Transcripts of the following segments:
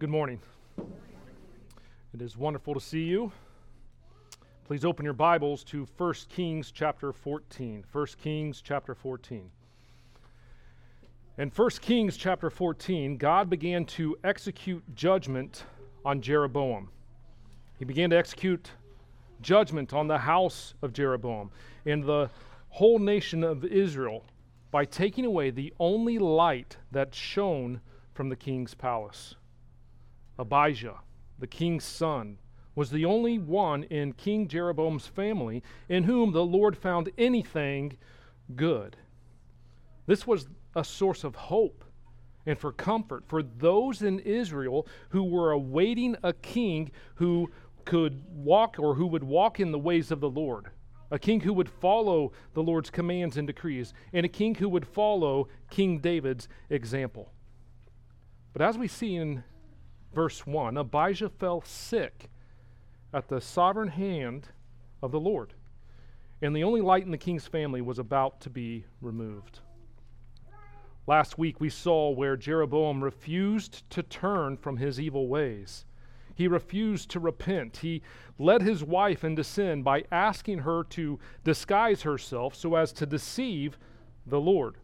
Good morning. It is wonderful to see you. Please open your Bibles to 1 Kings chapter 14. 1 Kings chapter 14. In 1 Kings chapter 14, God began to execute judgment on Jeroboam. He began to execute judgment on the house of Jeroboam and the whole nation of Israel by taking away the only light that shone from the king's palace. Abijah, the king's son, was the only one in King Jeroboam's family in whom the Lord found anything good. This was a source of hope and for comfort for those in Israel who were awaiting a king who could walk or who would walk in the ways of the Lord, a king who would follow the Lord's commands and decrees, and a king who would follow King David's example. But as we see in Verse 1, Abijah fell sick at the sovereign hand of the Lord, and the only light in the king's family was about to be removed. Last week we saw where Jeroboam refused to turn from his evil ways. He refused to repent. He led his wife into sin by asking her to disguise herself so as to deceive the Lord.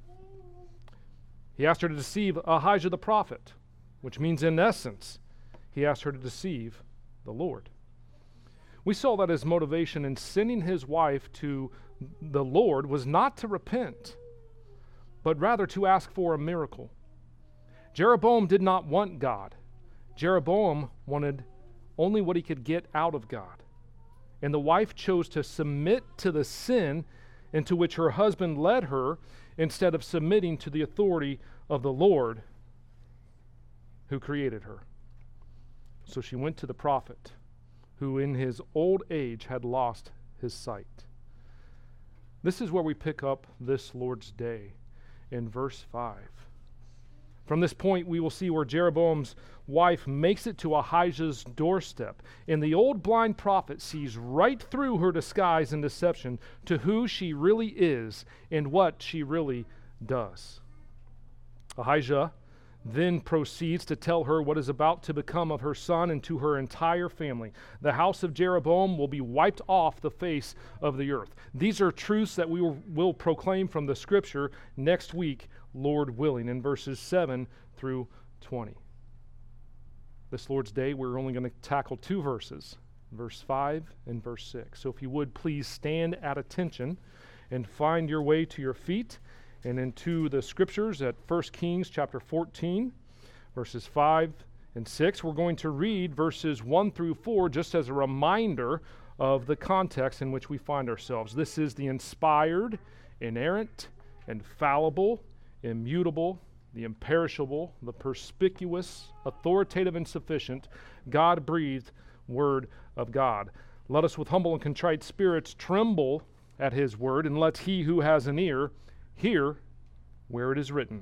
He asked her to deceive Ahijah the prophet, which means, in essence, he asked her to deceive the Lord. We saw that his motivation in sending his wife to the Lord was not to repent, but rather to ask for a miracle. Jeroboam did not want God. Jeroboam wanted only what he could get out of God. And the wife chose to submit to the sin into which her husband led her instead of submitting to the authority of the Lord who created her. So she went to the prophet, who in his old age had lost his sight. This is where we pick up this Lord's Day in verse 5. From this point, we will see where Jeroboam's wife makes it to Ahijah's doorstep, and the old blind prophet sees right through her disguise and deception to who she really is and what she really does. Ahijah then proceeds to tell her what is about to become of her son and to her entire family. The house of Jeroboam will be wiped off the face of the earth. These are truths that we will proclaim from the Scripture next week, Lord willing, in verses 7 through 20. This Lord's Day, we're only going to tackle two verses, verse 5 and verse 6. So if you would, please stand at attention and find your way to your feet and into the Scriptures at 1 Kings chapter 14, verses 5 and 6. We're going to read verses 1 through 4 just as a reminder of the context in which we find ourselves. This is the inspired, inerrant, infallible, immutable, the imperishable, the perspicuous, authoritative, and sufficient, God-breathed Word of God. Let us with humble and contrite spirits tremble at His Word, and let he who has an ear hear where it is written.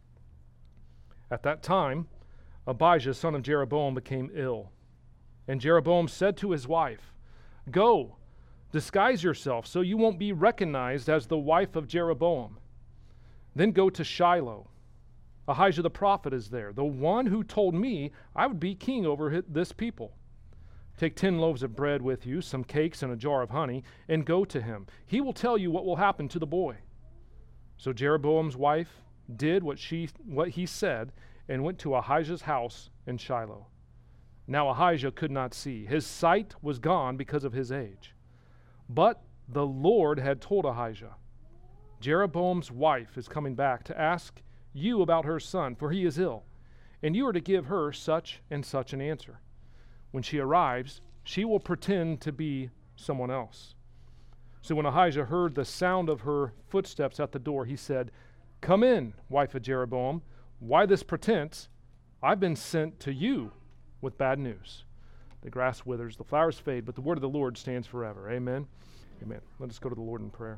At that time, Abijah, son of Jeroboam, became ill. And Jeroboam said to his wife, "Go, disguise yourself so you won't be recognized as the wife of Jeroboam. Then go to Shiloh. Ahijah the prophet is there, the one who told me I would be king over this people. Take 10 loaves of bread with you, some cakes, and a jar of honey, and go to him. He will tell you what will happen to the boy." So Jeroboam's wife did what he said and went to Ahijah's house in Shiloh. Now Ahijah could not see. His sight was gone because of his age. But the Lord had told Ahijah, "Jeroboam's wife is coming back to ask you about her son, for he is ill, and you are to give her such and such an answer. When she arrives, she will pretend to be someone else." So when Ahijah heard the sound of her footsteps at the door, he said, "Come in, wife of Jeroboam. Why this pretense? I've been sent to you with bad news." The grass withers, the flowers fade, but the word of the Lord stands forever. Amen. Amen. Let us go to the Lord in prayer.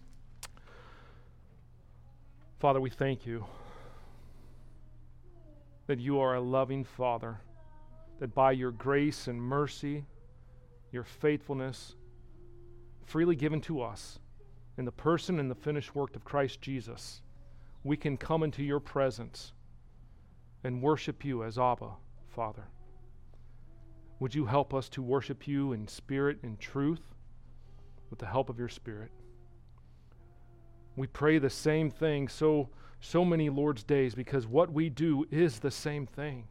Father, we thank you that you are a loving Father, that by your grace and mercy, your faithfulness, freely given to us in the person and the finished work of Christ Jesus, we can come into your presence and worship you as Abba, Father. Would you help us to worship you in spirit and truth with the help of your Spirit? We pray the same thing so many Lord's days because what we do is the same thing.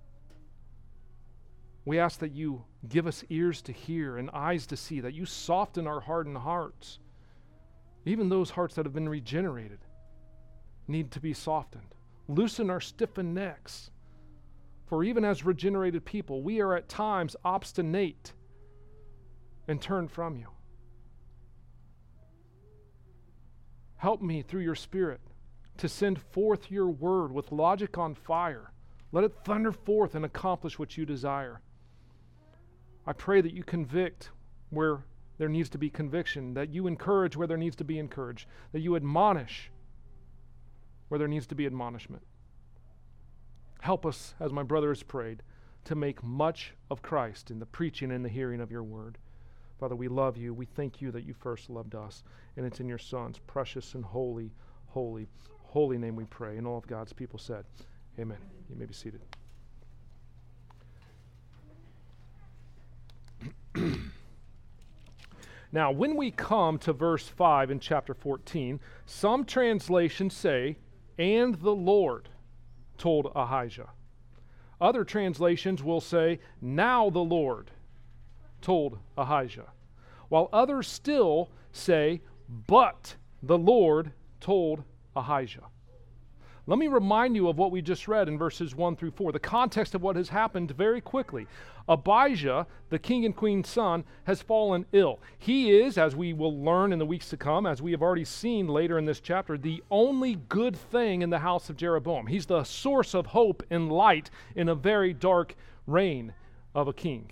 We ask that you give us ears to hear and eyes to see, that you soften our hardened hearts. Even those hearts that have been regenerated need to be softened. Loosen our stiffened necks. For even as regenerated people, we are at times obstinate and turn from you. Help me through your Spirit to send forth your word with logic on fire. Let it thunder forth and accomplish what you desire. I pray that you convict where there needs to be conviction, that you encourage where there needs to be encouraged, that you admonish where there needs to be admonishment. Help us, as my brother has prayed, to make much of Christ in the preaching and the hearing of your word. Father, we love you. We thank you that you first loved us. And it's in your Son's precious and holy, holy, holy name we pray. And all of God's people said, amen. You may be seated. Now, when we come to verse 5 in chapter 14, some translations say, and the Lord told Ahijah. Other translations will say, now the Lord told Ahijah. While others still say, but the Lord told Ahijah. Let me remind you of what we just read in verses 1 through 4, the context of what has happened very quickly. Abijah, the king and queen's son, has fallen ill. He is, as we will learn in the weeks to come, as we have already seen later in this chapter, the only good thing in the house of Jeroboam. He's the source of hope and light in a very dark reign of a king.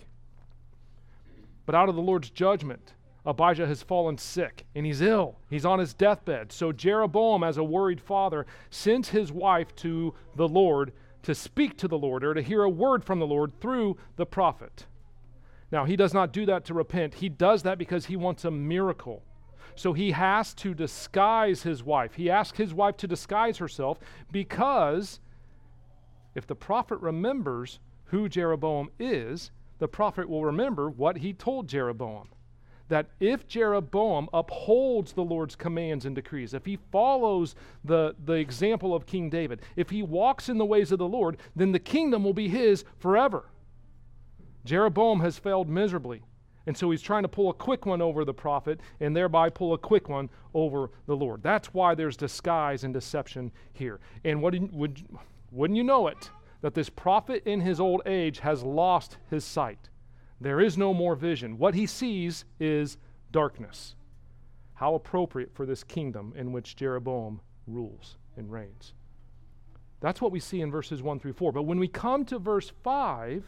But out of the Lord's judgment, Abijah has fallen sick, and he's ill. He's on his deathbed. So Jeroboam, as a worried father, sends his wife to the Lord to speak to the Lord, or to hear a word from the Lord through the prophet. Now, he does not do that to repent. He does that because he wants a miracle. So he has to disguise his wife. He asks his wife to disguise herself because if the prophet remembers who Jeroboam is, the prophet will remember what he told Jeroboam. That if Jeroboam upholds the Lord's commands and decrees, if he follows the example of King David, if he walks in the ways of the Lord, then the kingdom will be his forever. Jeroboam has failed miserably, and so he's trying to pull a quick one over the prophet and thereby pull a quick one over the Lord. That's why there's disguise and deception here. And wouldn't you know it, that this prophet in his old age has lost his sight. There is no more vision. What he sees is darkness. How appropriate for this kingdom in which Jeroboam rules and reigns. That's what we see in verses 1 through 4. But when we come to verse 5,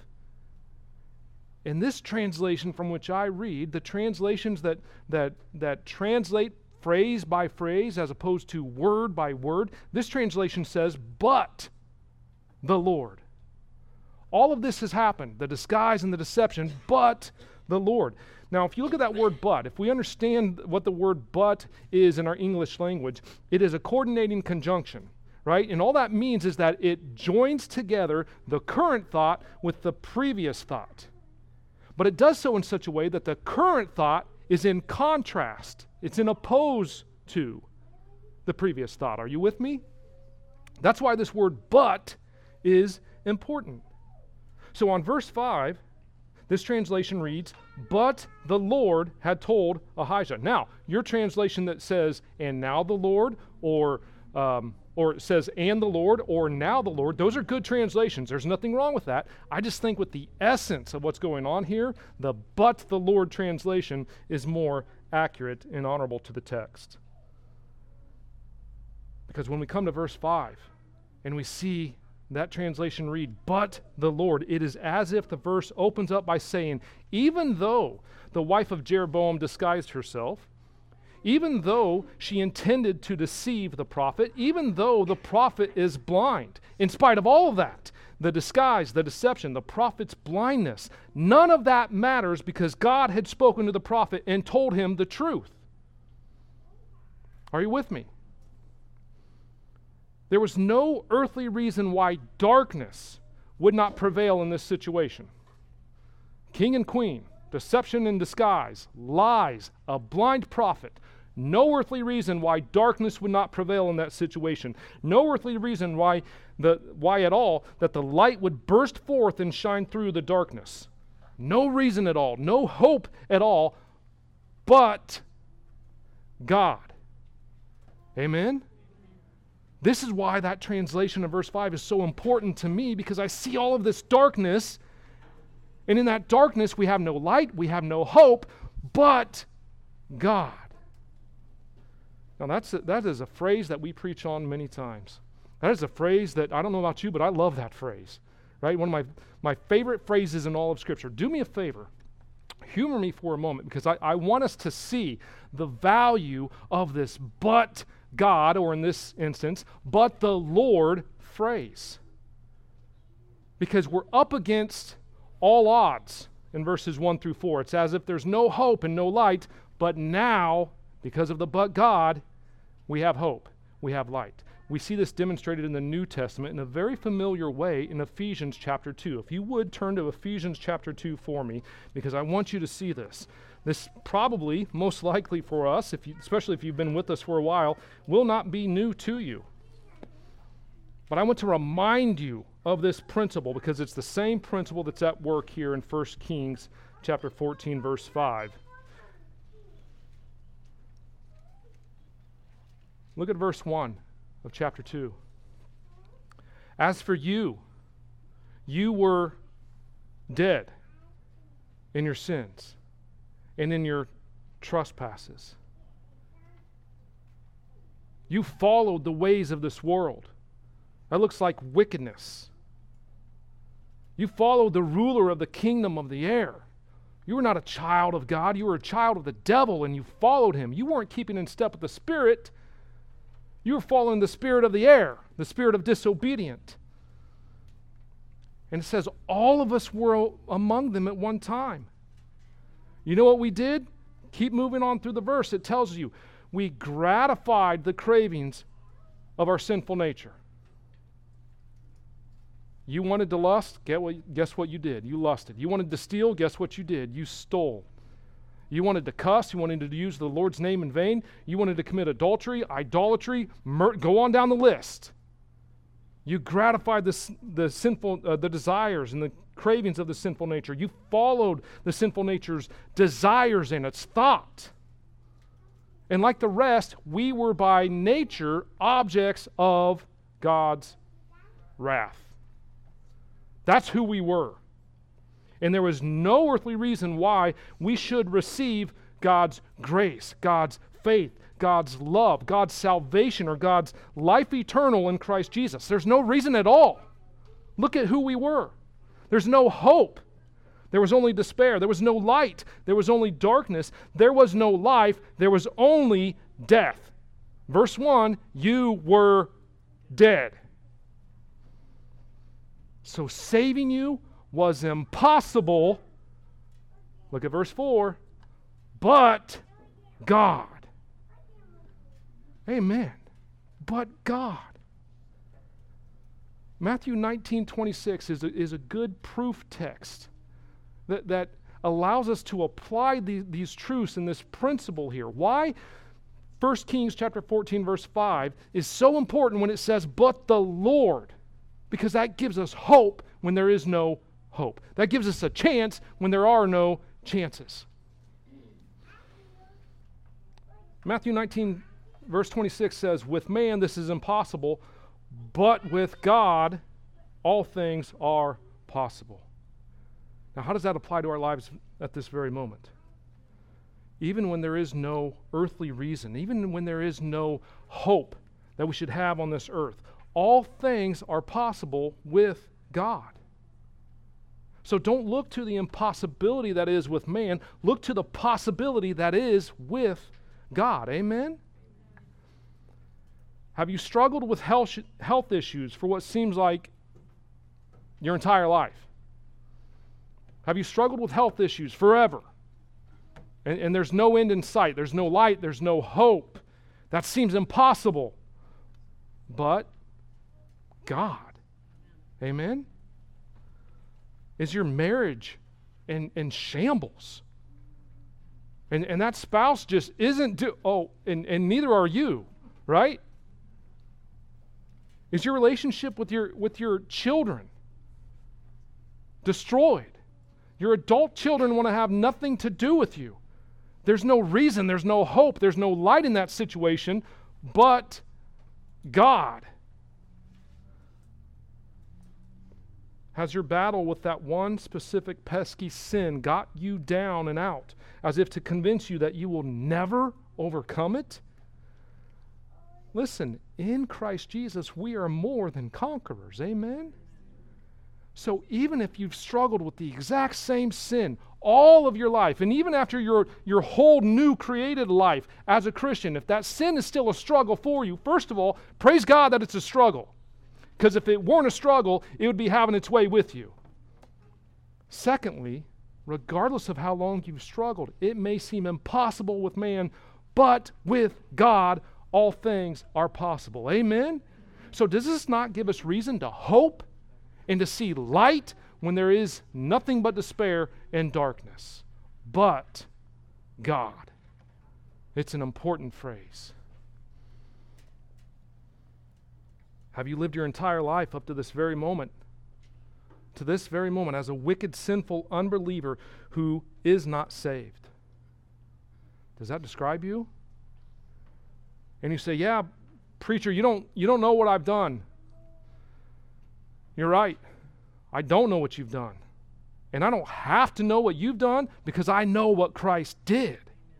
in this translation from which I read, the translations that translate phrase by phrase as opposed to word by word, this translation says, but the Lord. All of this has happened, the disguise and the deception, but the Lord. Now, if you look at that word but, if we understand what the word but is in our English language, it is a coordinating conjunction, right? And all that means is that it joins together the current thought with the previous thought. But it does so in such a way that the current thought is in contrast. It's in oppose to the previous thought. Are you with me? That's why this word but is important. So on verse 5, this translation reads, but the Lord had told Ahijah. Now, your translation that says, and now the Lord, or it says, and the Lord, or now the Lord, those are good translations. There's nothing wrong with that. I just think with the essence of what's going on here, the but the Lord translation is more accurate and honorable to the text. Because when we come to verse 5, and we see that translation read, but the Lord, it is as if the verse opens up by saying, even though the wife of Jeroboam disguised herself, even though she intended to deceive the prophet, even though the prophet is blind, in spite of all of that, the disguise, the deception, the prophet's blindness, none of that matters because God had spoken to the prophet and told him the truth. Are you with me? There was no earthly reason why darkness would not prevail in this situation. King and queen, deception in disguise, lies, a blind prophet. No earthly reason why darkness would not prevail in that situation. No earthly reason why at all that the light would burst forth and shine through the darkness. No reason at all. No hope at all, but God. Amen? This is why that translation of verse 5 is so important to me, because I see all of this darkness, and in that darkness we have no light, we have no hope, but God. Now that is a phrase that we preach on many times. That is a phrase that, I don't know about you, but I love that phrase. Right? One of my favorite phrases in all of Scripture. Do me a favor. Humor me for a moment, because I want us to see the value of this but God, or in this instance, but the Lord phrase. Because we're up against all odds in verses 1 through 4. It's as if there's no hope and no light, but now, because of the but God, we have hope, we have light. We see this demonstrated in the New Testament in a very familiar way in Ephesians chapter 2. If you would turn to Ephesians chapter 2 for me, because I want you to see this. This probably, most likely for us, especially if you've been with us for a while, will not be new to you. But I want to remind you of this principle, because it's the same principle that's at work here in 1 Kings chapter 14, verse 5. Look at verse 1 of chapter 2. As for you, you were dead in your sins and in your trespasses. You followed the ways of this world. That looks like wickedness. You followed the ruler of the kingdom of the air. You were not a child of God. You were a child of the devil, and you followed him. You weren't keeping in step with the Spirit. You were following the spirit of the air, the spirit of disobedient. And it says all of us were among them at one time. You know what we did? Keep moving on through the verse. It tells you we gratified the cravings of our sinful nature. You wanted to lust? Guess what you did? You lusted. You wanted to steal? Guess what you did? You stole. You wanted to cuss. You wanted to use the Lord's name in vain. You wanted to commit adultery, idolatry, go on down the list. You gratified the desires and the cravings of the sinful nature. You followed the sinful nature's desires and its thought. And like the rest, we were by nature objects of God's wrath. That's who we were. And there was no earthly reason why we should receive God's grace, God's faith, God's love, God's salvation, or God's life eternal in Christ Jesus. There's no reason at all. Look at who we were. There's no hope. There was only despair. There was no light. There was only darkness. There was no life. There was only death. Verse 1, you were dead. So saving you was impossible. Look at verse 4. But God. Amen. But God. Matthew 19:26 is a good proof text that allows us to apply these truths and this principle here. Why 1 Kings chapter 14 verse 5 is so important when it says, but the Lord. Because that gives us hope when there is no hope. That gives us a chance when there are no chances. Matthew 19 verse 26 says, with man this is impossible, but with God all things are possible. Now, how does that apply to our lives at this very moment? Even when there is no earthly reason, even when there is no hope that we should have on this earth, all things are possible with God. So don't look to the impossibility that is with man. Look to the possibility that is with God. Amen? Have you struggled with health issues for what seems like your entire life? Have you struggled with health issues forever? And there's no end in sight. There's no light. There's no hope. That seems impossible. But God. Amen? Is your marriage in shambles? And that spouse just isn't and neither are you, right? Is your relationship with your children destroyed? Your adult children want to have nothing to do with you. There's no reason, there's no hope, there's no light in that situation but God. Has your battle with that one specific pesky sin got you down and out, as if to convince you that you will never overcome it? Listen, in Christ Jesus, we are more than conquerors. Amen? So even if you've struggled with the exact same sin all of your life, and even after your whole new created life as a Christian, if that sin is still a struggle for you, first of all, praise God that it's a struggle. Because if it weren't a struggle, it would be having its way with you. Secondly, regardless of how long you've struggled, it may seem impossible with man, but with God, all things are possible. Amen? So does this not give us reason to hope and to see light when there is nothing but despair and darkness? But God. It's an important phrase. Have you lived your entire life up to this very moment? To this very moment as a wicked, sinful unbeliever who is not saved? Does that describe you? And you say, yeah, preacher, you don't know what I've done. You're right. I don't know what you've done. And I don't have to know what you've done because I know what Christ did.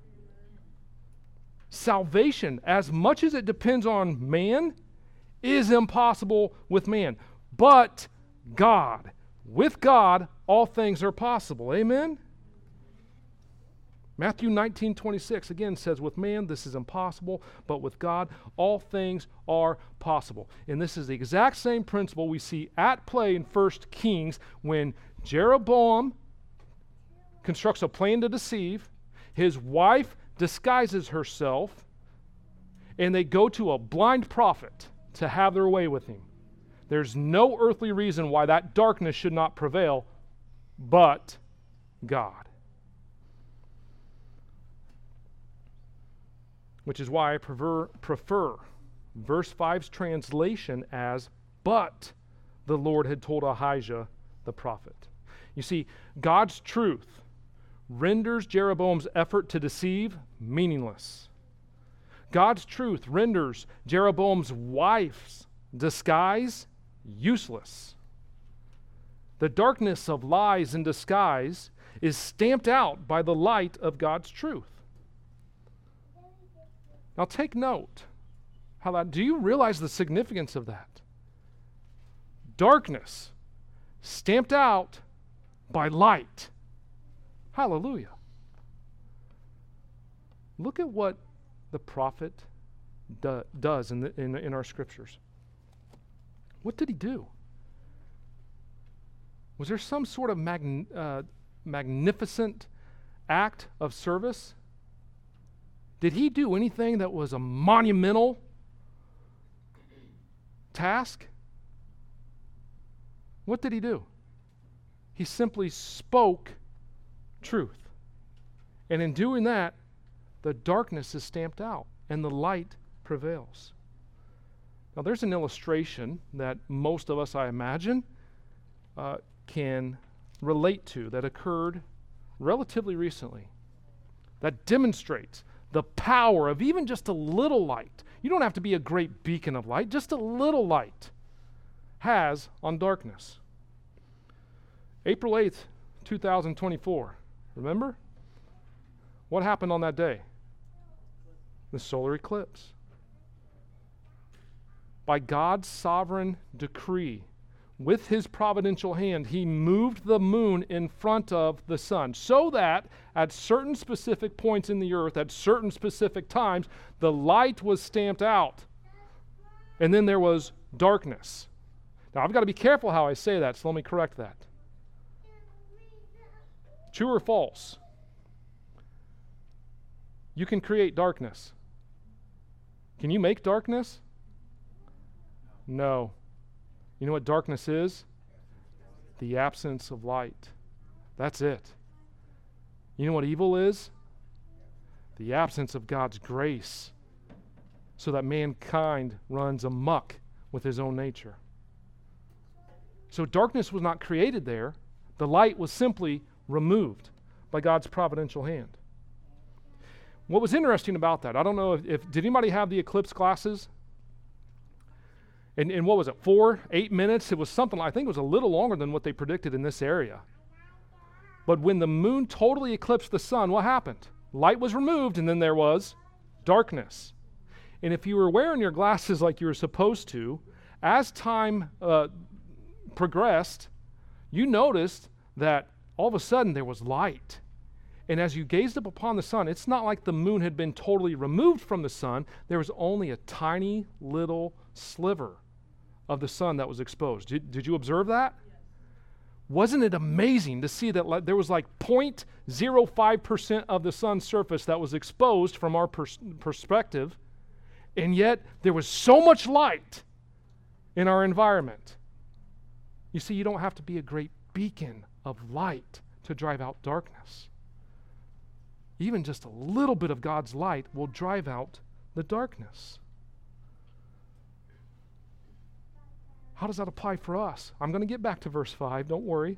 Salvation, as much as it depends on man, is impossible with man. But God, with God, all things are possible. Amen? Matthew 19:26 again says, with man this is impossible, but with God all things are possible. And this is the exact same principle we see at play in 1 Kings when Jeroboam constructs a plan to deceive, his wife disguises herself, and they go to a blind prophet to have their way with him. There's no earthly reason why that darkness should not prevail, but God. Which is why I prefer verse 5's translation as, but the Lord had told Ahijah the prophet. You see, God's truth renders Jeroboam's effort to deceive meaningless. God's truth renders Jeroboam's wife's disguise useless. The darkness of lies and disguise is stamped out by the light of God's truth. Now take note. Do you realize the significance of that? Darkness stamped out by light. Hallelujah. Look at what the prophet does in our scriptures. What did he do? Was there some sort of magnificent act of service? Did he do anything that was a monumental task? What did he do? He simply spoke truth. And in doing that, the darkness is stamped out and the light prevails. Now there's an illustration that most of us, I imagine, can relate to that occurred relatively recently that demonstrates the power of even just a little light. You don't have to be a great beacon of light, just a little light has on darkness. April 8th, 2024. Remember? What happened on that day? The solar eclipse. By God's sovereign decree, with his providential hand, he moved the moon in front of the sun so that at certain specific points in the earth, at certain specific times, the light was stamped out. And then there was darkness. Now, I've got to be careful how I say that, so let me correct that. True or false? You can create darkness. Can you make darkness? No. You know what darkness is? The absence of light. That's it. You know what evil is? The absence of God's grace, so that mankind runs amok with his own nature. So darkness was not created there. The light was simply removed by God's providential hand. What was interesting about that, I don't know if did anybody have the eclipse glasses? And what was it, 8 minutes? It was something, I think it was a little longer than what they predicted in this area. But when the moon totally eclipsed the sun, what happened? Light was removed, and then there was darkness. And if you were wearing your glasses like you were supposed to, as time progressed, you noticed that all of a sudden there was light. And as you gazed up upon the sun, it's not like the moon had been totally removed from the sun. There was only a tiny little sliver of the sun that was exposed. Did you observe that? Yes. Wasn't it amazing to see that there was like 0.05% of the sun's surface that was exposed from our perspective, and yet there was so much light in our environment? You see, you don't have to be a great beacon of light to drive out darkness. Even just a little bit of God's light will drive out the darkness. How does that apply for us? I'm going to get back to verse 5, don't worry.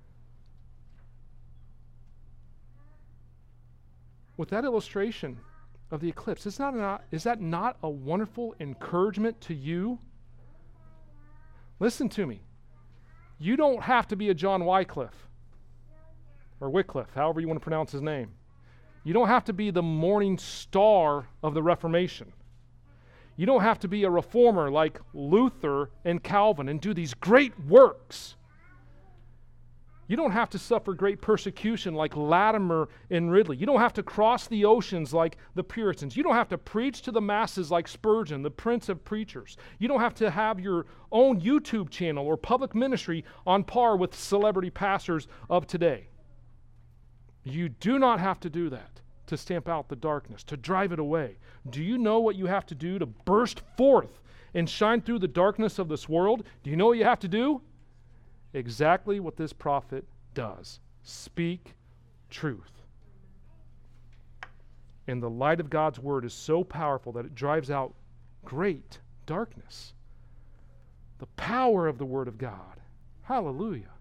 With that illustration of the eclipse, is that not a wonderful encouragement to you? Listen to me. You don't have to be a John Wycliffe, or Wycliffe, however you want to pronounce his name. You don't have to be the morning star of the Reformation. You don't have to be a reformer like Luther and Calvin and do these great works. You don't have to suffer great persecution like Latimer and Ridley. You don't have to cross the oceans like the Puritans. You don't have to preach to the masses like Spurgeon, the prince of preachers. You don't have to have your own YouTube channel or public ministry on par with celebrity pastors of today. You do not have to do that to stamp out the darkness, to drive it away. Do you know what you have to do to burst forth and shine through the darkness of this world? Do you know what you have to do? Exactly what this prophet does. Speak truth. And the light of God's word is so powerful that it drives out great darkness. The power of the word of God. Hallelujah.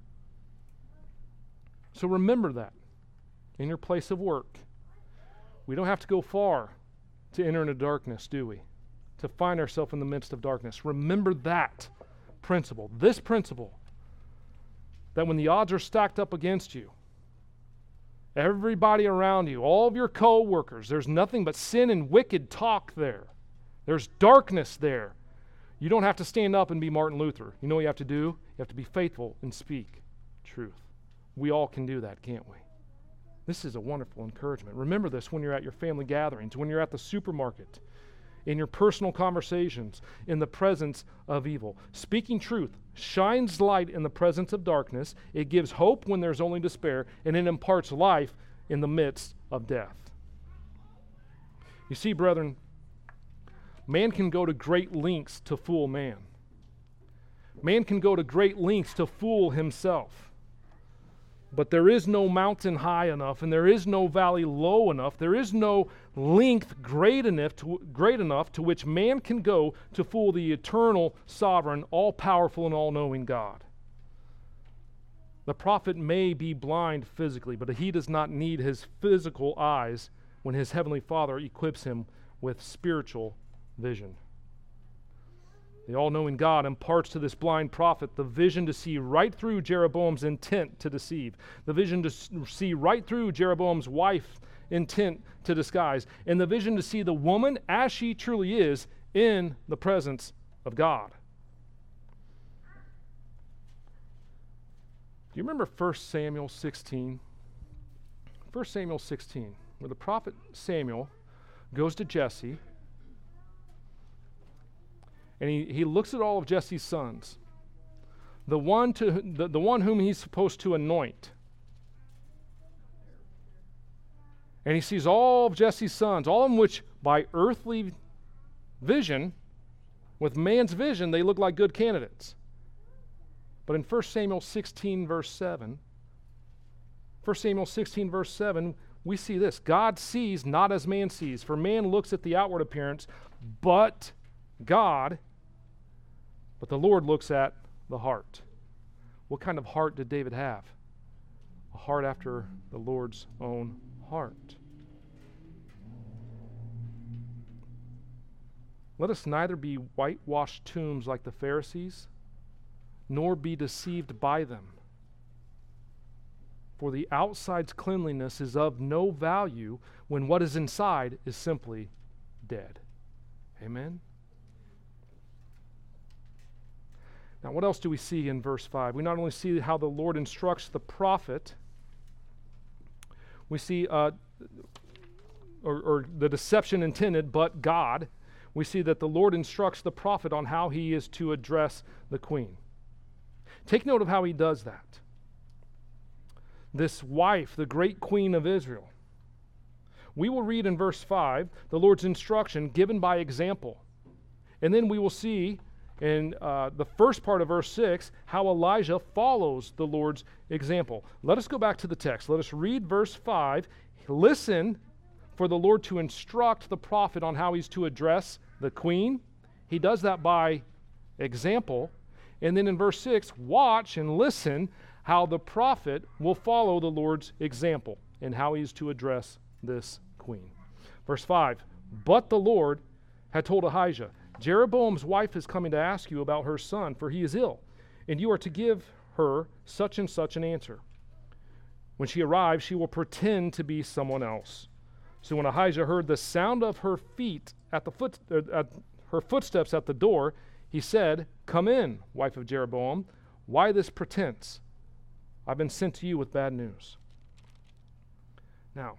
So remember that in your place of work. We don't have to go far to enter into darkness, do we? To find ourselves in the midst of darkness. Remember that principle, this principle, that when the odds are stacked up against you, everybody around you, all of your co-workers, there's nothing but sin and wicked talk there. There's darkness there. You don't have to stand up and be Martin Luther. You know what you have to do? You have to be faithful and speak truth. We all can do that, can't we? This is a wonderful encouragement. Remember this when you're at your family gatherings, when you're at the supermarket, in your personal conversations, in the presence of evil. Speaking truth shines light in the presence of darkness. It gives hope when there's only despair, and it imparts life in the midst of death. You see, brethren, man can go to great lengths to fool man. Man can go to great lengths to fool himself. But there is no mountain high enough, and there is no valley low enough. There is no length great enough to which man can go to fool the eternal, sovereign, all-powerful, and all-knowing God. The prophet may be blind physically, but he does not need his physical eyes when his heavenly Father equips him with spiritual vision. The all-knowing God imparts to this blind prophet the vision to see right through Jeroboam's intent to deceive, the vision to see right through Jeroboam's wife's intent to disguise, and the vision to see the woman as she truly is in the presence of God. Do you remember 1 Samuel 16? 1 Samuel 16, where the prophet Samuel goes to Jesse, and he looks at all of Jesse's sons, the one whom he's supposed to anoint. And he sees all of Jesse's sons, all of them which by earthly vision, with man's vision, they look like good candidates. But in 1 Samuel 16, verse 7, 1 Samuel 16, verse 7, we see this. God sees not as man sees, for man looks at the outward appearance, but the Lord looks at the heart. What kind of heart did David have? A heart after the Lord's own heart. Let us neither be whitewashed tombs like the Pharisees, nor be deceived by them. For the outside's cleanliness is of no value when what is inside is simply dead. Amen? Now, what else do we see in verse 5? We not only see how the Lord instructs the prophet, we see or the deception intended, but God. We see that the Lord instructs the prophet on how he is to address the queen. Take note of how he does that. This wife, the great queen of Israel. We will read in verse 5 the Lord's instruction given by example. And then we will see in the first part of verse 6 how Elijah follows the Lord's example. Let us go back to the text. Let us read verse 5. Listen for the Lord to instruct the prophet on how he's to address the queen. He does that by example. And then in verse 6, watch and listen how the prophet will follow the Lord's example and how he's to address this queen. Verse 5, but the Lord had told Ahijah, Jeroboam's wife is coming to ask you about her son, for he is ill, and you are to give her such and such an answer. When she arrives, she will pretend to be someone else. So when Ahijah heard the sound of her feet at her footsteps at the door, he said, come in, wife of Jeroboam. Why this pretense? I've been sent to you with bad news. Now,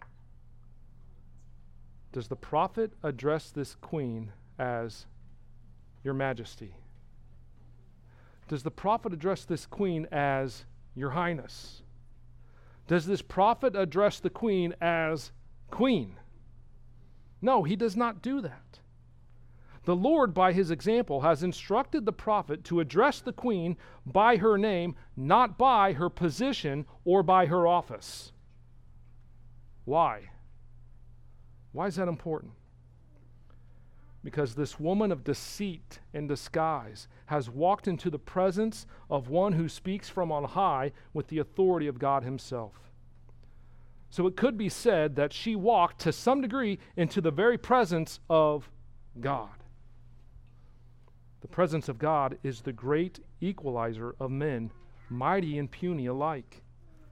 does the prophet address this queen as your majesty? Does the prophet address this queen as your highness? Does this prophet address the queen as queen? No, he does not do that. The Lord, by his example, has instructed the prophet to address the queen by her name, not by her position or by her office. Why? Why is that important? Because this woman of deceit and disguise has walked into the presence of one who speaks from on high with the authority of God himself. So it could be said that she walked to some degree into the very presence of God. The presence of God is the great equalizer of men, mighty and puny alike.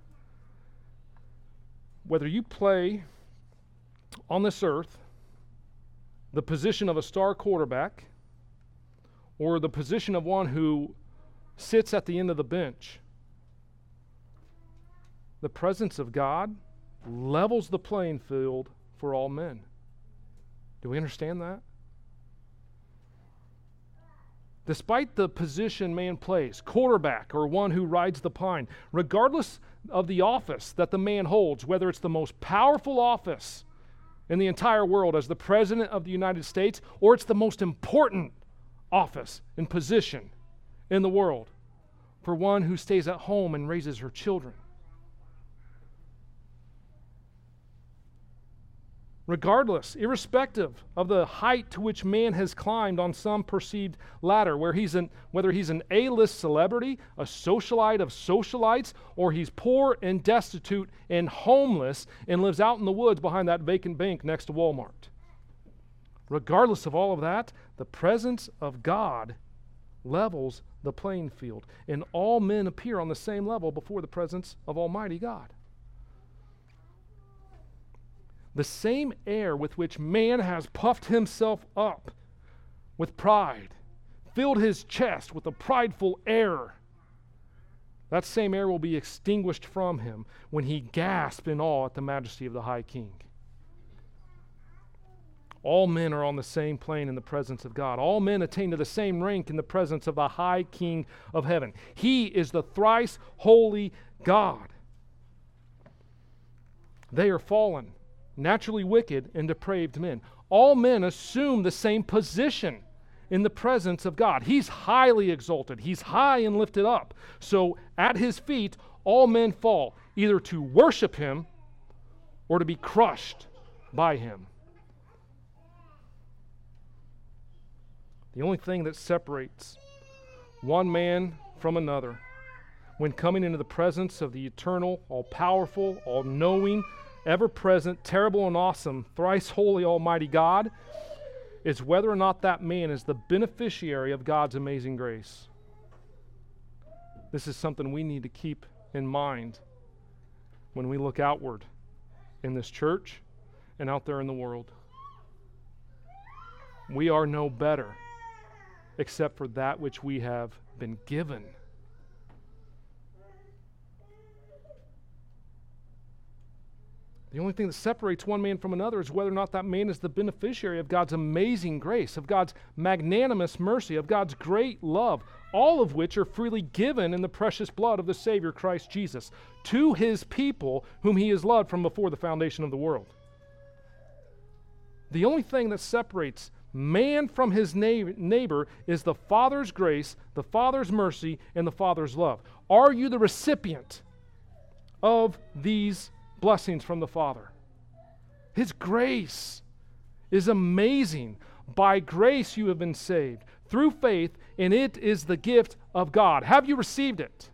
Whether you play on this earth the position of a star quarterback or the position of one who sits at the end of the bench, the presence of God levels the playing field for all men. Do we understand that? Despite the position man plays, quarterback or one who rides the pine, regardless of the office that the man holds, whether it's the most powerful office in the entire world as the President of the United States, or it's the most important office and position in the world for one who stays at home and raises her children. Regardless, irrespective of the height to which man has climbed on some perceived ladder, whether he's an A-list celebrity, a socialite of socialites, or he's poor and destitute and homeless and lives out in the woods behind that vacant bank next to Walmart. Regardless of all of that, the presence of God levels the playing field, and all men appear on the same level before the presence of Almighty God. The same air with which man has puffed himself up with pride, filled his chest with a prideful air, that same air will be extinguished from him when he gasps in awe at the majesty of the high king. All men are on the same plane in the presence of God. All men attain to the same rank in the presence of the high King of heaven. He is the thrice holy God. They are fallen, naturally wicked and depraved men. All men assume the same position in the presence of God. He's highly exalted. He's high and lifted up. So at his feet, all men fall, either to worship him or to be crushed by him. The only thing that separates one man from another when coming into the presence of the eternal, all-powerful, all-knowing, ever-present, terrible and awesome, thrice holy, almighty God is whether or not that man is the beneficiary of God's amazing grace. This is something we need to keep in mind when we look outward in this church and out there in the world. We are no better except for that which we have been given. The only thing that separates one man from another is whether or not that man is the beneficiary of God's amazing grace, of God's magnanimous mercy, of God's great love, all of which are freely given in the precious blood of the Savior Christ Jesus to his people whom he has loved from before the foundation of the world. The only thing that separates man from his neighbor is the Father's grace, the Father's mercy, and the Father's love. Are you the recipient of these blessings from the Father? His grace is amazing. By grace you have been saved through faith, and it is the gift of God. Have you received it?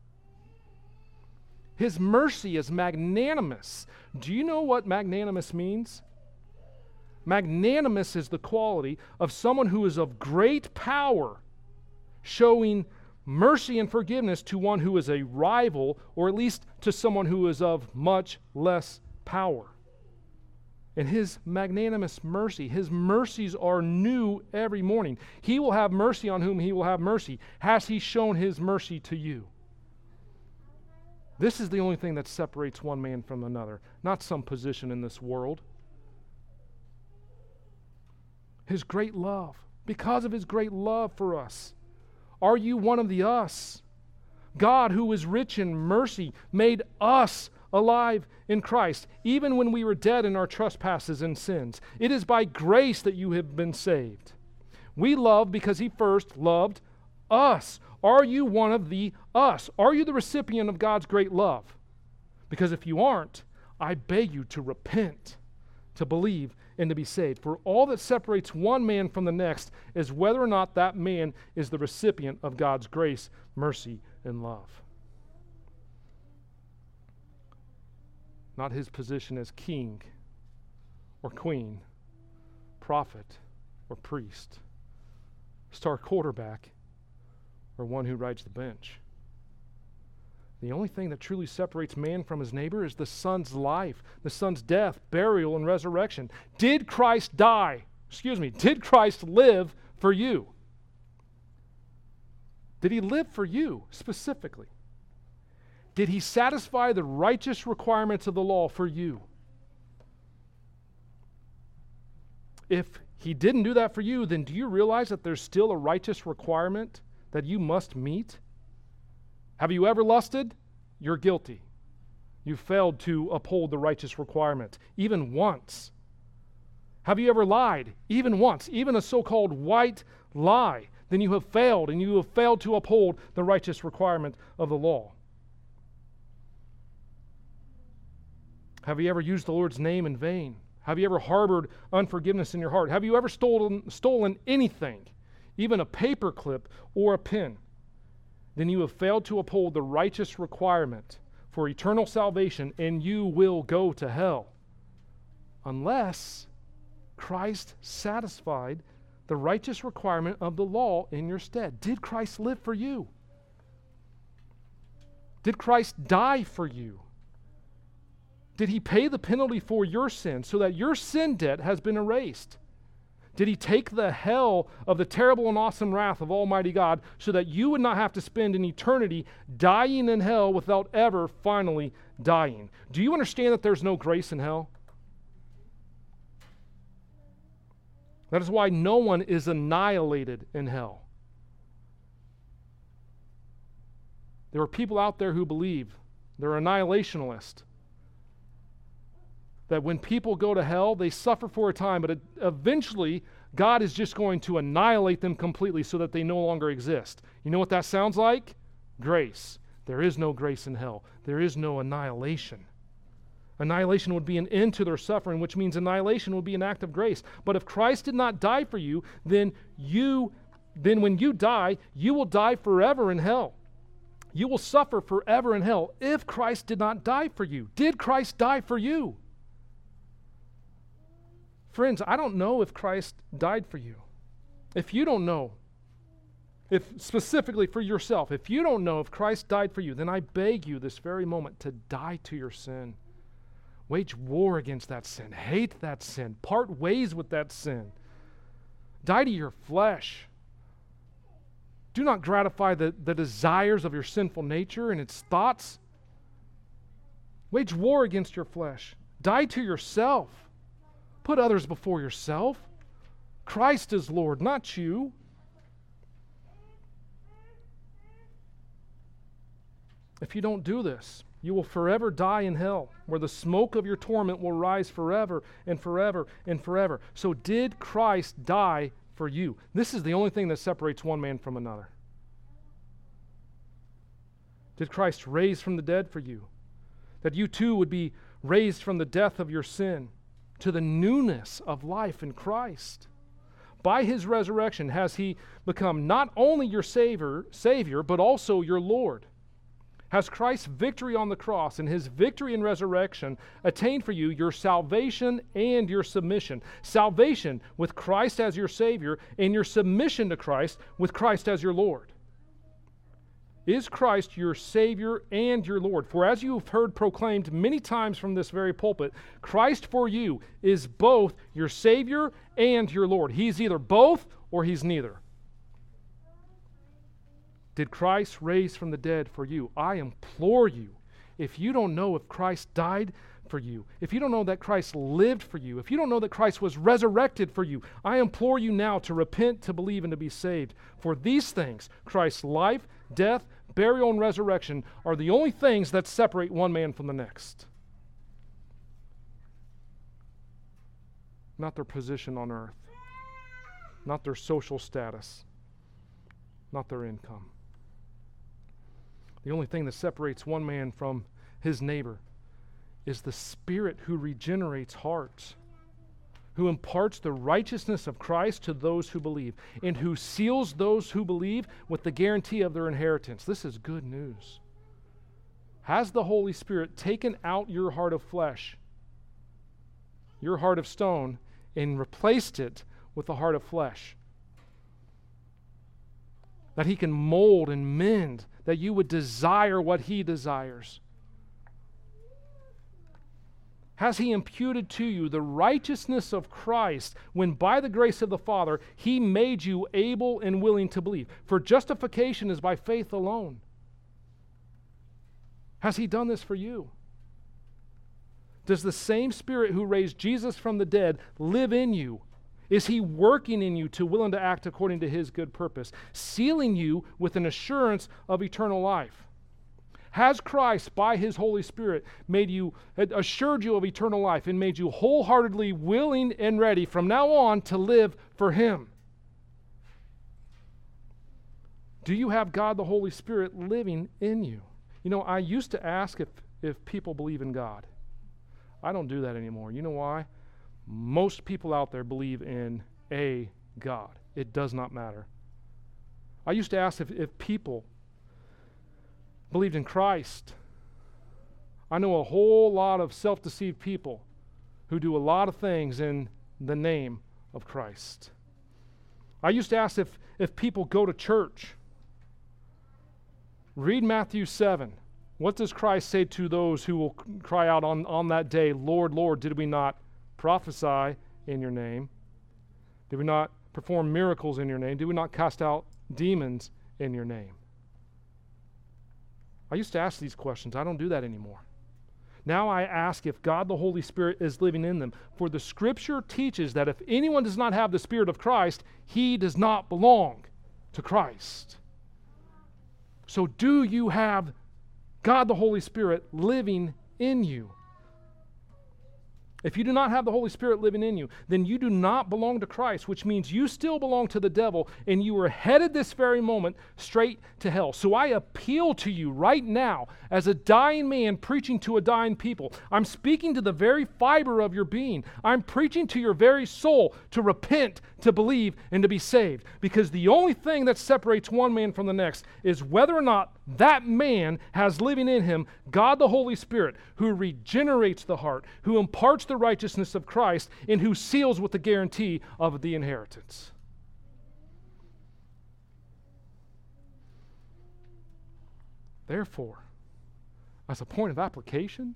His mercy is magnanimous. Do you know what magnanimous means? Magnanimous is the quality of someone who is of great power, showing mercy and forgiveness to one who is a rival, or at least to someone who is of much less power. And his magnanimous mercy, his mercies are new every morning. He will have mercy on whom he will have mercy. Has he shown his mercy to you? This is the only thing that separates one man from another, not some position in this world. His great love. Because of his great love for us. Are you one of the us? God, who is rich in mercy, made us alive in Christ, even when we were dead in our trespasses and sins. It is by grace that you have been saved. We love because he first loved us. Are you one of the us? Are you the recipient of God's great love? Because if you aren't, I beg you to repent, to believe, and to be saved. For all that separates one man from the next is whether or not that man is the recipient of God's grace, mercy, and love. Not his position as king or queen, prophet or priest, star quarterback or one who rides the bench. The only thing that truly separates man from his neighbor is the Son's life, the Son's death, burial, and resurrection. Did Christ did Christ live for you? Did he live for you specifically? Did he satisfy the righteous requirements of the law for you? If he didn't do that for you, then do you realize that there's still a righteous requirement that you must meet? Have you ever lusted? You're guilty. You failed to uphold the righteous requirement, even once. Have you ever lied? Even once, even a so-called white lie. Then you have failed, and you have failed to uphold the righteous requirement of the law. Have you ever used the Lord's name in vain? Have you ever harbored unforgiveness in your heart? Have you ever stolen anything, even a paper clip or a pen? Then you have failed to uphold the righteous requirement for eternal salvation, and you will go to hell. Unless Christ satisfied the righteous requirement of the law in your stead. Did Christ live for you? Did Christ die for you? Did he pay the penalty for your sin so that your sin debt has been erased? Did he take the hell of the terrible and awesome wrath of Almighty God so that you would not have to spend an eternity dying in hell without ever finally dying? Do you understand that there's no grace in hell? That is why no one is annihilated in hell. There are people out there who believe, they're annihilationists, that when people go to hell, they suffer for a time, but eventually God is just going to annihilate them completely so that they no longer exist. You know what that sounds like? Grace. There is no grace in hell. There is no annihilation. Annihilation would be an end to their suffering, which means annihilation would be an act of grace. But if Christ did not die for you, then when you die, you will die forever in hell. You will suffer forever in hell if Christ did not die for you. Did Christ die for you? Friends, I don't know if Christ died for you. If you don't know, if specifically for yourself, if you don't know if Christ died for you, then I beg you this very moment to die to your sin. Wage war against that sin. Hate that sin. Part ways with that sin. Die to your flesh. Do not gratify the desires of your sinful nature and its thoughts. Wage war against your flesh. Die to yourself. Put others before yourself. Christ is Lord, not you. If you don't do this, you will forever die in hell, where the smoke of your torment will rise forever and forever and forever. So did Christ die for you? This is the only thing that separates one man from another. Did Christ raise from the dead for you? That you too would be raised from the death of your sin to the newness of life in Christ. By his resurrection has he become not only your Savior, but also your Lord. Has Christ's victory on the cross and his victory in resurrection attained for you your salvation and your submission? Salvation with Christ as your Savior and your submission to Christ with Christ as your Lord. Is Christ your Savior and your Lord? For as you have heard proclaimed many times from this very pulpit, Christ for you is both your Savior and your Lord. He's either both or he's neither. Did Christ raise from the dead for you? I implore you, if you don't know if Christ died for you, if you don't know that Christ lived for you, if you don't know that Christ was resurrected for you, I implore you now to repent, to believe, and to be saved. For these things, Christ's life, death, burial, and resurrection are the only things that separate one man from the next. Not their position on earth, not their social status, not their income. The only thing that separates one man from his neighbor is the Spirit who regenerates hearts, who imparts the righteousness of Christ to those who believe, and who seals those who believe with the guarantee of their inheritance. This is good news. Has the Holy Spirit taken out your heart of flesh, your heart of stone, and replaced it with a heart of flesh? That he can mold and mend, that you would desire what he desires. Has he imputed to you the righteousness of Christ when by the grace of the Father he made you able and willing to believe? For justification is by faith alone. Has he done this for you? Does the same Spirit who raised Jesus from the dead live in you? Is he working in you to will and to act according to his good purpose, sealing you with an assurance of eternal life? Has Christ, by his Holy Spirit, assured you of eternal life and made you wholeheartedly willing and ready from now on to live for him? Do you have God the Holy Spirit living in you? You know, I used to ask if people believe in God. I don't do that anymore. You know why? Most people out there believe in a God. It does not matter. I used to ask if people believed in Christ. I know a whole lot of self-deceived people who do a lot of things in the name of Christ. I used to ask if people go to church. Read Matthew 7. What does Christ say to those who will cry out on that day, Lord, Lord, did we not prophesy in your name? Did we not perform miracles in your name? Did we not cast out demons in your name? I used to ask these questions. I don't do that anymore. Now I ask if God the Holy Spirit is living in them. For the Scripture teaches that if anyone does not have the Spirit of Christ, he does not belong to Christ. So do you have God the Holy Spirit living in you? if you do not have the Holy Spirit living in you, then you do not belong to Christ, which means you still belong to the devil, and you are headed this very moment straight to hell. So I appeal to you right now as a dying man preaching to a dying people. I'm speaking to the very fiber of your being. I'm preaching to your very soul to repent, to believe, and to be saved. Because the only thing that separates one man from the next is whether or not that man has living in him God the Holy Spirit, who regenerates the heart, who imparts the righteousness of Christ, and who seals with the guarantee of the inheritance. Therefore, as a point of application,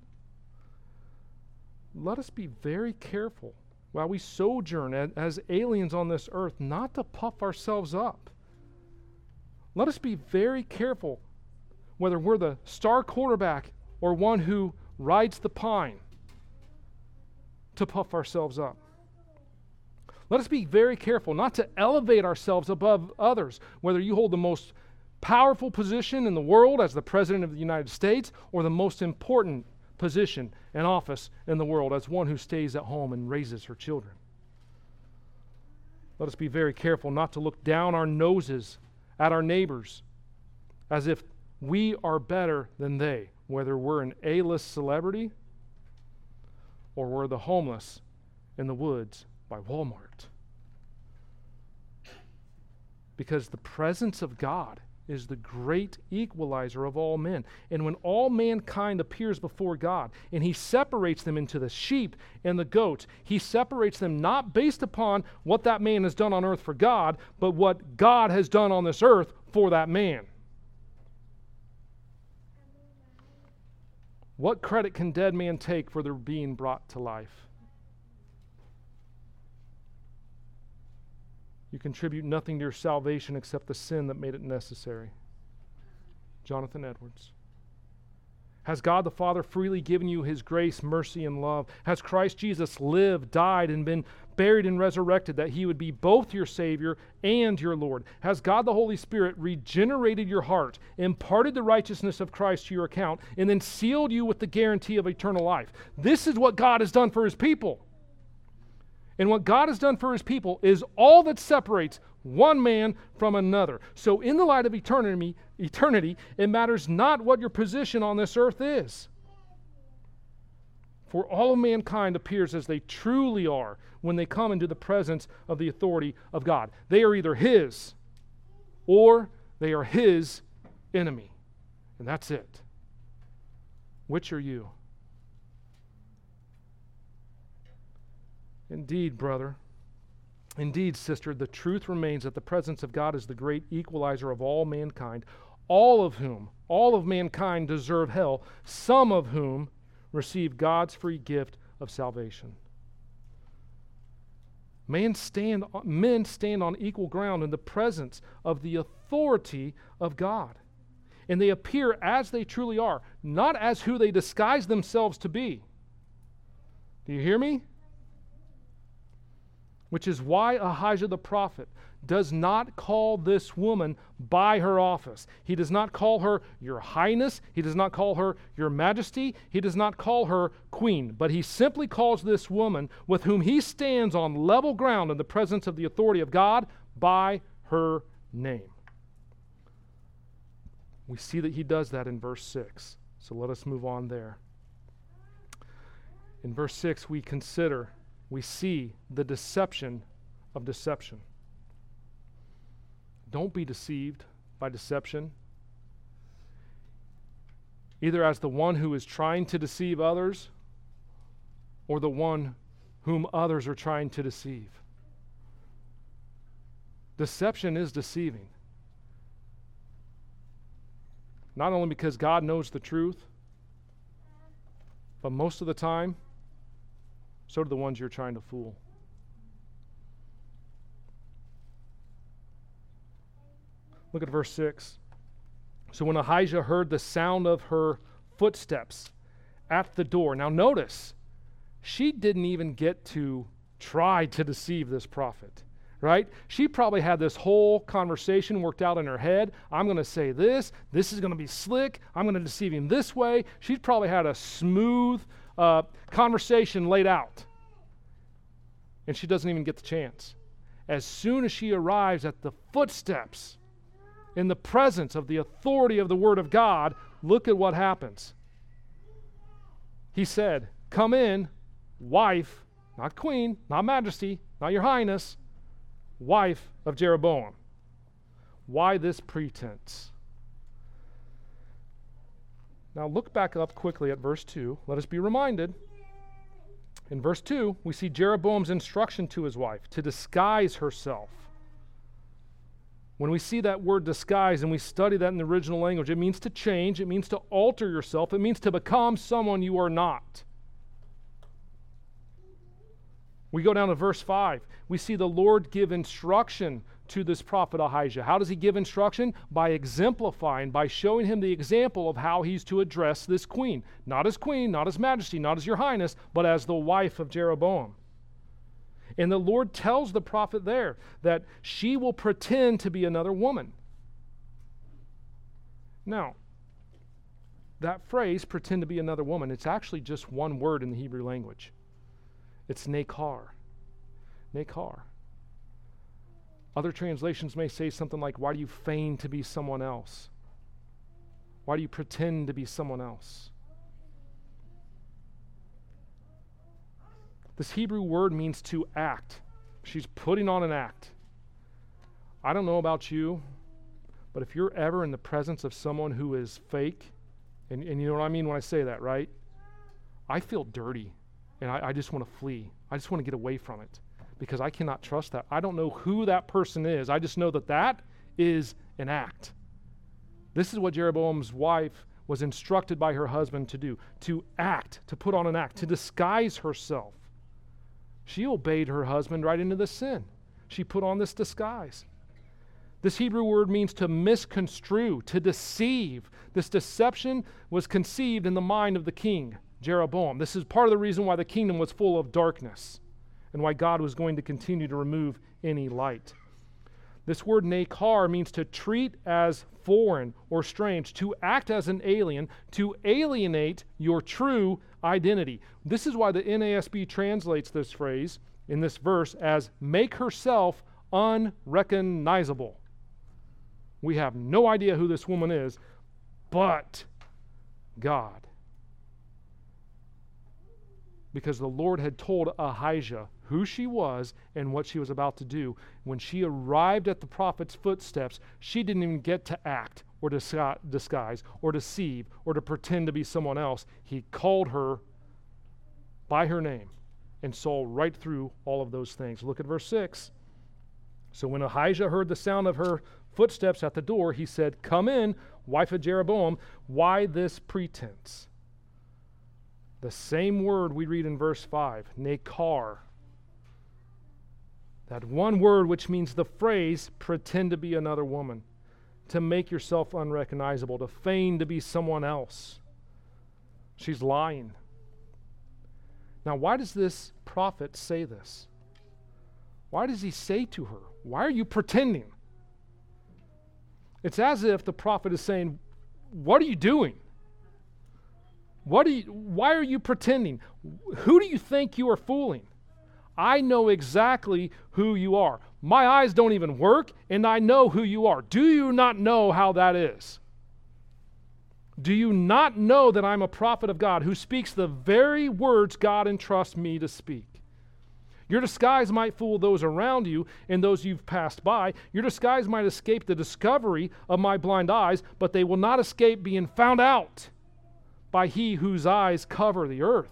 let us be very careful while we sojourn as aliens on this earth not to puff ourselves up. Let us be very careful whether we're the star quarterback or one who rides the pine to puff ourselves up. Let us be very careful not to elevate ourselves above others, whether you hold the most powerful position in the world as the President of the United States or the most important position and office in the world as one who stays at home and raises her children. Let us be very careful not to look down our noses at our neighbors as if we are better than they, whether we're an A-list celebrity or we're the homeless in the woods by Walmart. Because the presence of God is the great equalizer of all men. And when all mankind appears before God, and he separates them into the sheep and the goats, he separates them not based upon what that man has done on earth for God, but what God has done on this earth for that man. What credit can dead man take for their being brought to life? You contribute nothing to your salvation except the sin that made it necessary. Jonathan Edwards. Has God the Father freely given you his grace, mercy, and love? Has Christ Jesus lived, died, and been buried and resurrected that he would be both your Savior and your Lord? Has God the Holy Spirit regenerated your heart, imparted the righteousness of Christ to your account, and then sealed you with the guarantee of eternal life? This is what God has done for his people. And what God has done for his people is all that separates one man from another. So in the light of eternity, it matters not what your position on this earth is. For all of mankind appears as they truly are when they come into the presence of the authority of God. They are either his or they are his enemy. And that's it. Which are you? Indeed, brother, indeed, sister, the truth remains that the presence of God is the great equalizer of all mankind, all of mankind deserve hell, some of whom receive God's free gift of salvation. Men stand on equal ground in the presence of the authority of God. And they appear as they truly are, not as who they disguise themselves to be. Do you hear me? Which is why Ahijah the prophet does not call this woman by her office. He does not call her your highness. He does not call her your majesty. He does not call her queen. But he simply calls this woman, with whom he stands on level ground in the presence of the authority of God, by her name. We see that he does that in verse 6. So let us move on there. In verse 6, we see the deception of deception. Don't be deceived by deception, either as the one who is trying to deceive others or the one whom others are trying to deceive. Deception is deceiving. Not only because God knows the truth, but most of the time, so do the ones you're trying to fool. Look at verse 6. So when Ahijah heard the sound of her footsteps at the door. Now notice, she didn't even get to try to deceive this prophet. right? She probably had this whole conversation worked out in her head. I'm going to say this. This is going to be slick. I'm going to deceive him this way. She's probably had a smooth conversation laid out. And she doesn't even get the chance. As soon as she arrives at the footsteps in the presence of the authority of the Word of God, look at what happens. He said, "Come in, wife," not queen, not majesty, not your highness, wife of Jeroboam. Why this pretense? Now look back up quickly at verse 2. Let us be reminded. In verse 2, we see Jeroboam's instruction to his wife to disguise herself. When we see that word disguise and we study that in the original language, it means to change, it means to alter yourself, it means to become someone you are not. We go down to verse 5. We see the Lord give instruction to this prophet Ahijah. How does he give instruction? By exemplifying, by showing him the example of how he's to address this queen. Not as queen, not as majesty, not as your highness, but as the wife of Jeroboam. And the Lord tells the prophet there that she will pretend to be another woman. Now, that phrase, pretend to be another woman, it's actually just one word in the Hebrew language. It's nekar. Nekar. Other translations may say something like, why do you feign to be someone else? Why do you pretend to be someone else? This Hebrew word means to act. She's putting on an act. I don't know about you, but if you're ever in the presence of someone who is fake, and you know what I mean when I say that, right? I feel dirty, and I just want to flee. I just want to get away from it because I cannot trust that. I don't know who that person is. I just know that that is an act. This is what Jeroboam's wife was instructed by her husband to do, to act, to put on an act, to disguise herself. She obeyed her husband right into the sin. She put on this disguise. This Hebrew word means to misconstrue, to deceive. This deception was conceived in the mind of the king, Jeroboam. This is part of the reason why the kingdom was full of darkness and why God was going to continue to remove any light. This word nekar means to treat as foreign or strange, to act as an alien, to alienate your true identity. This is why the NASB translates this phrase in this verse as make herself unrecognizable. We have no idea who this woman is, but God. Because the Lord had told Ahijah who she was and what she was about to do. When she arrived at the prophet's footsteps, she didn't even get to act or disguise or deceive or to pretend to be someone else. He called her by her name and saw right through all of those things. Look at verse 6. So when Ahijah heard the sound of her footsteps at the door, he said, "Come in, wife of Jeroboam. Why this pretense?" The same word we read in verse 5, nekar. That one word which means the phrase, pretend to be another woman, to make yourself unrecognizable, to feign to be someone else. She's lying. Now, why does this prophet say this? Why does he say to her, why are you pretending? It's as if the prophet is saying, what are you doing? Why are you pretending? Who do you think you are fooling? I know exactly who you are. My eyes don't even work, and I know who you are. Do you not know how that is? Do you not know that I'm a prophet of God who speaks the very words God entrusts me to speak? Your disguise might fool those around you and those you've passed by. Your disguise might escape the discovery of my blind eyes, but they will not escape being found out by he whose eyes cover the earth.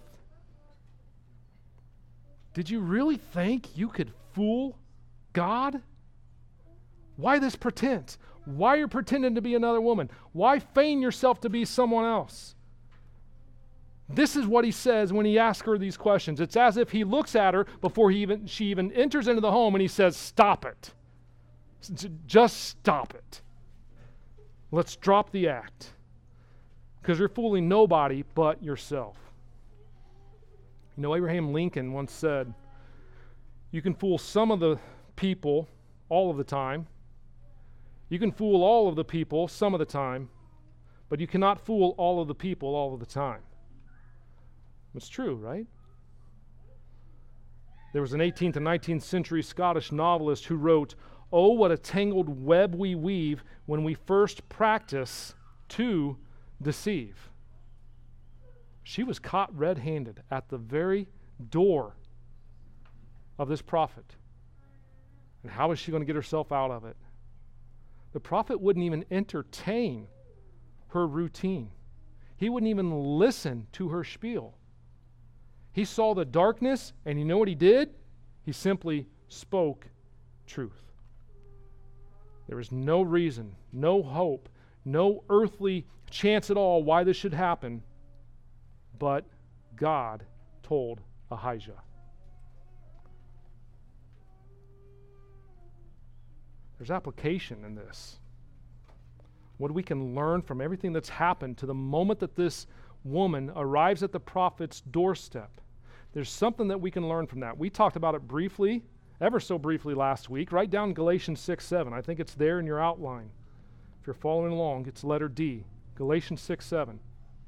Did you really think you could fool God? Why this pretense? Why are you pretending to be another woman? Why feign yourself to be someone else? This is what he says when he asks her these questions. It's as if he looks at her before she even enters into the home and he says, stop it. Just stop it. Let's drop the act. Because you're fooling nobody but yourself. You know, Abraham Lincoln once said, you can fool some of the people all of the time. You can fool all of the people some of the time, but you cannot fool all of the people all of the time. It's true, right? There was an 18th and 19th century Scottish novelist who wrote, "Oh, what a tangled web we weave when we first practice to deceive." She was caught red-handed at the very door of this prophet. And how is she going to get herself out of it? The prophet wouldn't even entertain her routine. He wouldn't even listen to her spiel. He saw the darkness, and you know what he did? He simply spoke truth. There is no reason, no hope, no earthly chance at all why this should happen, but God told Ahijah. There's application in this. What we can learn from everything that's happened to the moment that this woman arrives at the prophet's doorstep. There's something that we can learn from that. We talked about it briefly, ever so briefly last week. Write down Galatians 6:7. I think it's there in your outline. If you're following along, it's letter D, Galatians 6:7.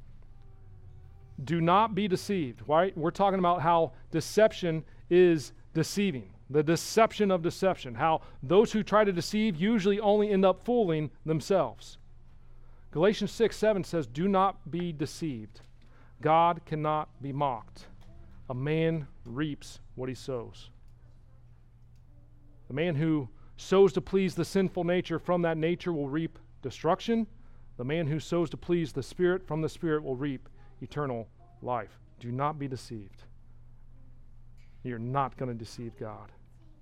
Do not be deceived. Right? We're talking about how deception is deceiving. The deception of deception. How those who try to deceive usually only end up fooling themselves. Galatians 6:7 says, do not be deceived. God cannot be mocked. A man reaps what he sows. The man who sows to please the sinful nature from that nature will reap destruction. The man who sows to please the Spirit from the Spirit will reap eternal life. Do not be deceived. You're not going to deceive God.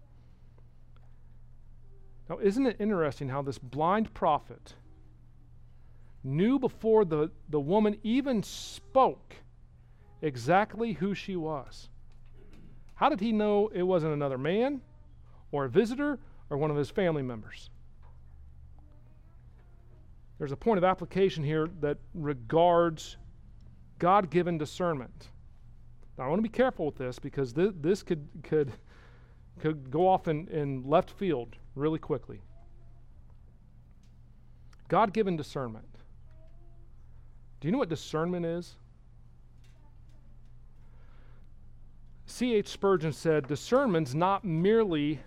Now, isn't it interesting how this blind prophet knew before the woman even spoke exactly who she was? How did he know it wasn't another man or a visitor or one of his family members? There's a point of application here that regards God-given discernment. Now, I want to be careful with this because this could go off in left field really quickly. God-given discernment. Do you know what discernment is? C.H. Spurgeon said, discernment's not merely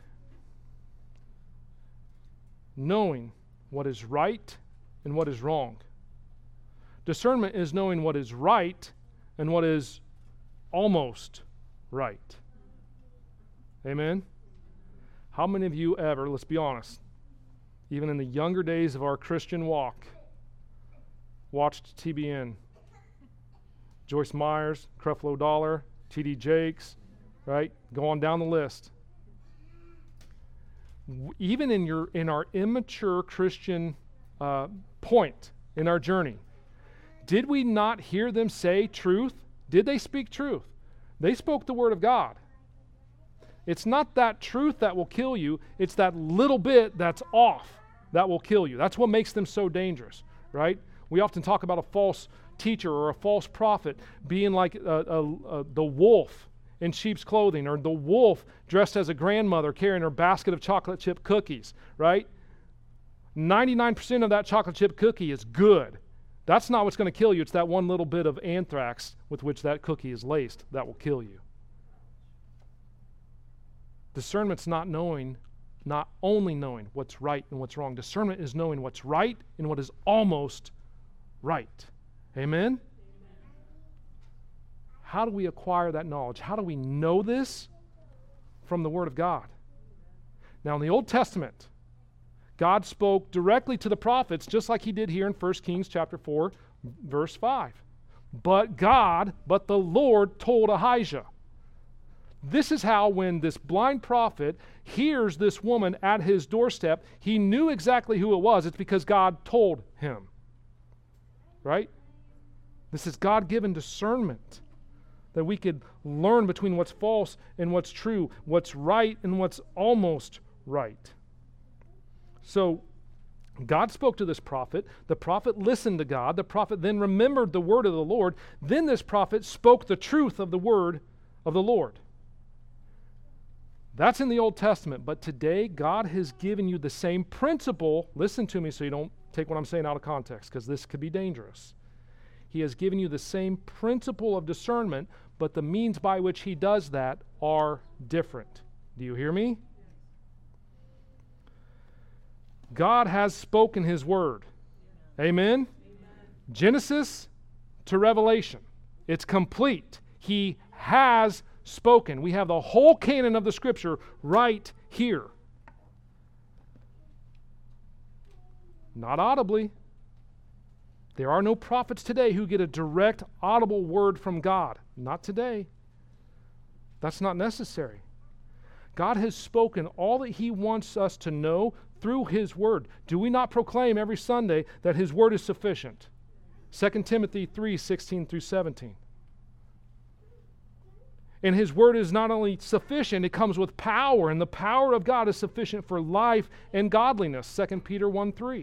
knowing what is right and what is wrong. Discernment is knowing what is right and what is almost right. Amen? How many of you ever, let's be honest, even in the younger days of our Christian walk, watched TBN? Joyce Myers, Creflo Dollar, T.D. Jakes, right? Go on down the list. Even in our immature Christian point in our journey, did we not hear them say truth? Did they speak truth? They spoke the Word of God. It's not that truth that will kill you. It's that little bit that's off that will kill you. That's what makes them so dangerous, right? We often talk about a false teacher or a false prophet being like the wolf in sheep's clothing, or the wolf dressed as a grandmother carrying her basket of chocolate chip cookies, right? 99% of that chocolate chip cookie is good. That's not what's going to kill you. It's that one little bit of anthrax with which that cookie is laced that will kill you. Discernment's not only knowing what's right and what's wrong. Discernment is knowing what's right and what is almost right. Amen? How do we acquire that knowledge? How do we know this? From the Word of God. Now, in the Old Testament, God spoke directly to the prophets, just like he did here in 1 Kings chapter 4, verse 5. But the Lord told Ahijah. This is how when this blind prophet hears this woman at his doorstep, he knew exactly who it was. It's because God told him. Right? This is God-given discernment, that we could learn between what's false and what's true, what's right and what's almost right. So God spoke to this prophet. The prophet listened to God. The prophet then remembered the word of the Lord. Then this prophet spoke the truth of the word of the Lord. That's in the Old Testament, but today God has given you the same principle. Listen to me so you don't take what I'm saying out of context, because this could be dangerous. He has given you the same principle of discernment, but the means by which he does that are different. Do you hear me? God has spoken his word. Amen? Genesis to Revelation. It's complete. He has spoken. We have the whole canon of the Scripture right here. Not audibly. There are no prophets today who get a direct, audible word from God. Not today. That's not necessary. God has spoken all that he wants us to know through his word. Do we not proclaim every Sunday that his word is sufficient? 2 Timothy 3:16 through 17. And his word is not only sufficient, it comes with power, and the power of God is sufficient for life and godliness. 2 Peter 1:3.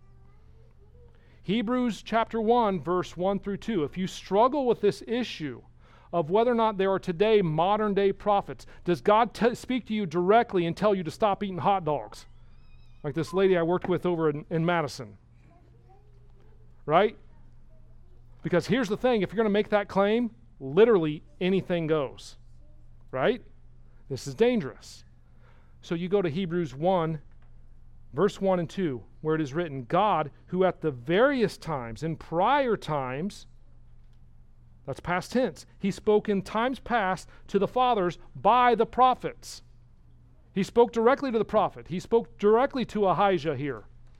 Hebrews chapter 1, verse 1 through 2. If you struggle with this issue of whether or not there are today modern day prophets, does God speak to you directly and tell you to stop eating hot dogs? Like this lady I worked with over in Madison. Right? Because here's the thing, if you're going to make that claim, literally anything goes. Right? This is dangerous. So you go to Hebrews 1, verse 1 and 2, where it is written, God, who at the various times, in prior times, that's past tense, he spoke in times past to the fathers by the prophets. He spoke directly to the prophet. He spoke directly to Ahijah here.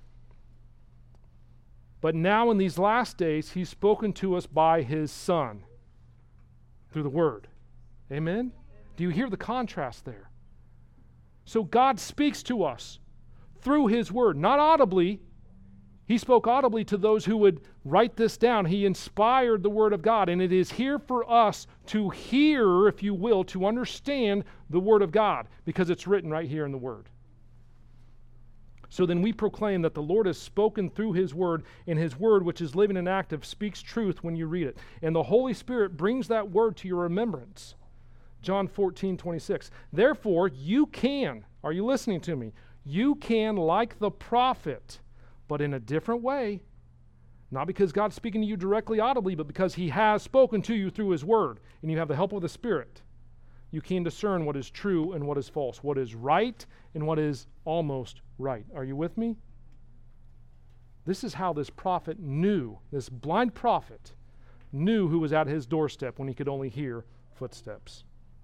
But now in these last days, he's spoken to us by his Son through the Word. Amen? Do you hear the contrast there? So God speaks to us through his Word, not audibly. He spoke audibly to those who would write this down. He inspired the Word of God, and it is here for us to hear, if you will, to understand the Word of God, because it's written right here in the Word. So then we proclaim that the Lord has spoken through his Word, and his Word, which is living and active, speaks truth when you read it. And the Holy Spirit brings that Word to your remembrance. John 14:26. Therefore, you can, are you listening to me? You can, like the prophet, but in a different way, not because God's speaking to you directly audibly, but because he has spoken to you through his word, and you have the help of the Spirit. You can discern what is true and what is false, what is right and what is almost right. Are you with me? This is how this prophet knew, this blind prophet knew who was at his doorstep when he could only hear footsteps.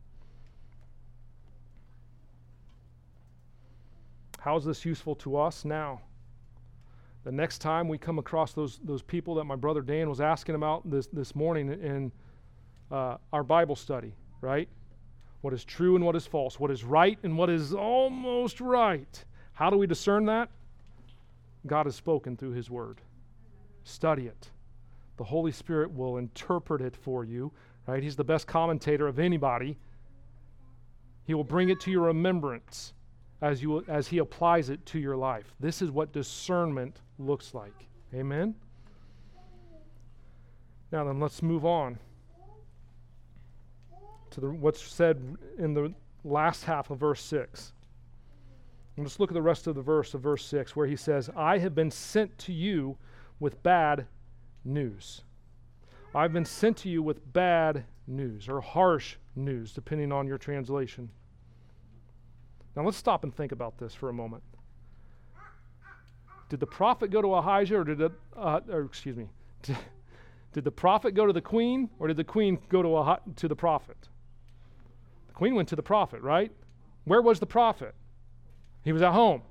How is this useful to us now? The next time we come across those people that my brother Dan was asking about this morning in our Bible study, right? What is true and what is false, what is right and what is almost right. How do we discern that? God has spoken through his word. Study it. The Holy Spirit will interpret it for you, right? He's the best commentator of anybody. He will bring it to your remembrance as he applies it to your life. This is what discernment looks like. Amen? Now then, let's move on to what's said in the last half of verse 6. And let's look at the rest of the verse of verse 6, where he says, I have been sent to you with bad news. I've been sent to you with bad news, or harsh news, depending on your translation. Now let's stop and think about this for a moment. Did the prophet go to Ahijah, or did the prophet go to the queen, or did the queen go to the prophet? The queen went to the prophet, right? Where was the prophet? He was at home.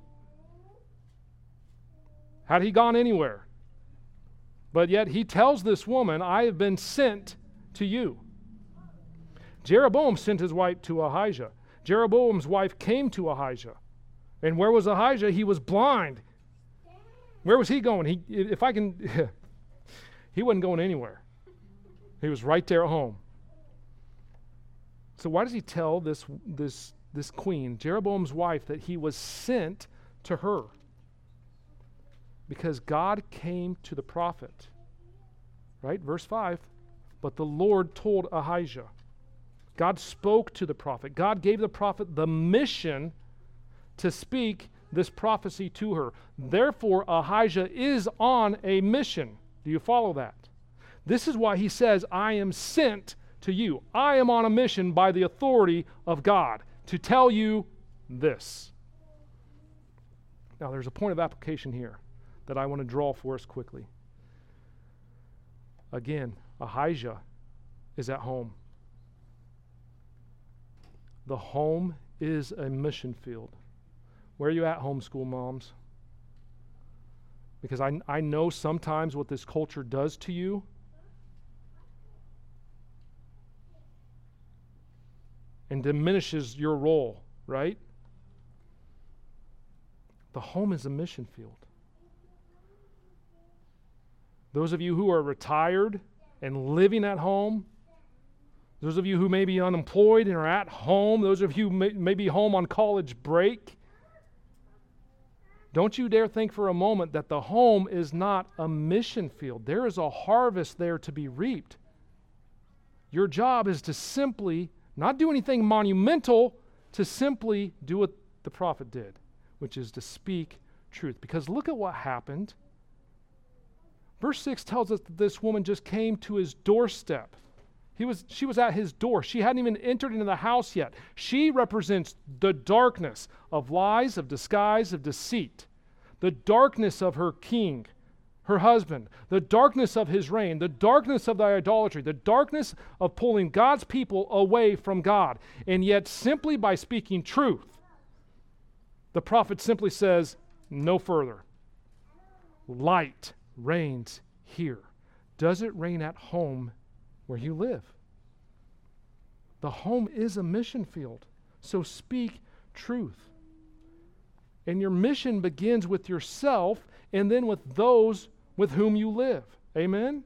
Had he gone anywhere? But yet he tells this woman, I have been sent to you. Jeroboam sent his wife to Ahijah. Jeroboam's wife came to Ahijah. And where was Ahijah? He was blind. Where was he going? He wasn't going anywhere. He was right there at home. So why does he tell this queen, Jeroboam's wife, that he was sent to her? Because God came to the prophet. Right? Verse 5. But the Lord told Ahijah. God spoke to the prophet. God gave the prophet the mission to speak this prophecy to her. Therefore, Ahijah is on a mission. Do you follow that? This is why he says, I am sent to you. I am on a mission by the authority of God to tell you this. Now, there's a point of application here that I want to draw for us quickly. Again, Ahijah is at home. The home is a mission field. Where are you at, homeschool moms? Because I know sometimes what this culture does to you. And diminishes your role, right? The home is a mission field. Those of you who are retired and living at home, those of you who may be unemployed and are at home, those of you who may be home on college break, don't you dare think for a moment that the home is not a mission field. There is a harvest there to be reaped. Your job is to simply not do anything monumental, to simply do what the prophet did, which is to speak truth. Because look at what happened. Verse 6 tells us that this woman just came to his doorstep. She was at his door. She hadn't even entered into the house yet. She represents the darkness of lies, of disguise, of deceit. The darkness of her king, her husband, the darkness of his reign, the darkness of the idolatry, the darkness of pulling God's people away from God. And yet, simply by speaking truth, the prophet simply says, no further. Light reigns here. Does it reign at home where you live? The home is a mission field, so speak truth. And your mission begins with yourself and then with those with whom you live. Amen?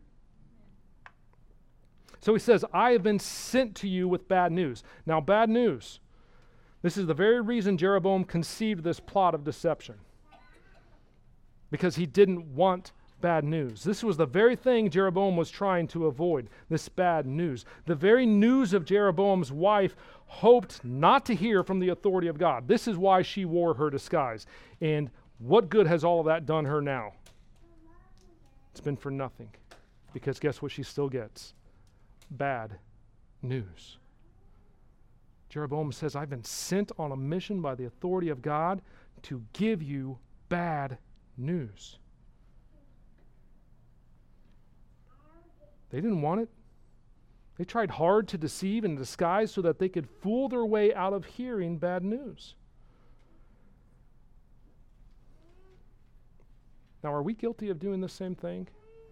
So he says, I have been sent to you with bad news. Now, bad news. This is the very reason Jeroboam conceived this plot of deception. Because he didn't want bad news. This was the very thing Jeroboam was trying to avoid, this bad news. The very news of Jeroboam's wife hoped not to hear from the authority of God. This is why she wore her disguise. And what good has all of that done her now? It's been for nothing. Because guess what she still gets? Bad news. Jeroboam says, I've been sent on a mission by the authority of God to give you bad news. They didn't want it. They tried hard to deceive and disguise so that they could fool their way out of hearing bad news. Now, are we guilty of doing the same thing?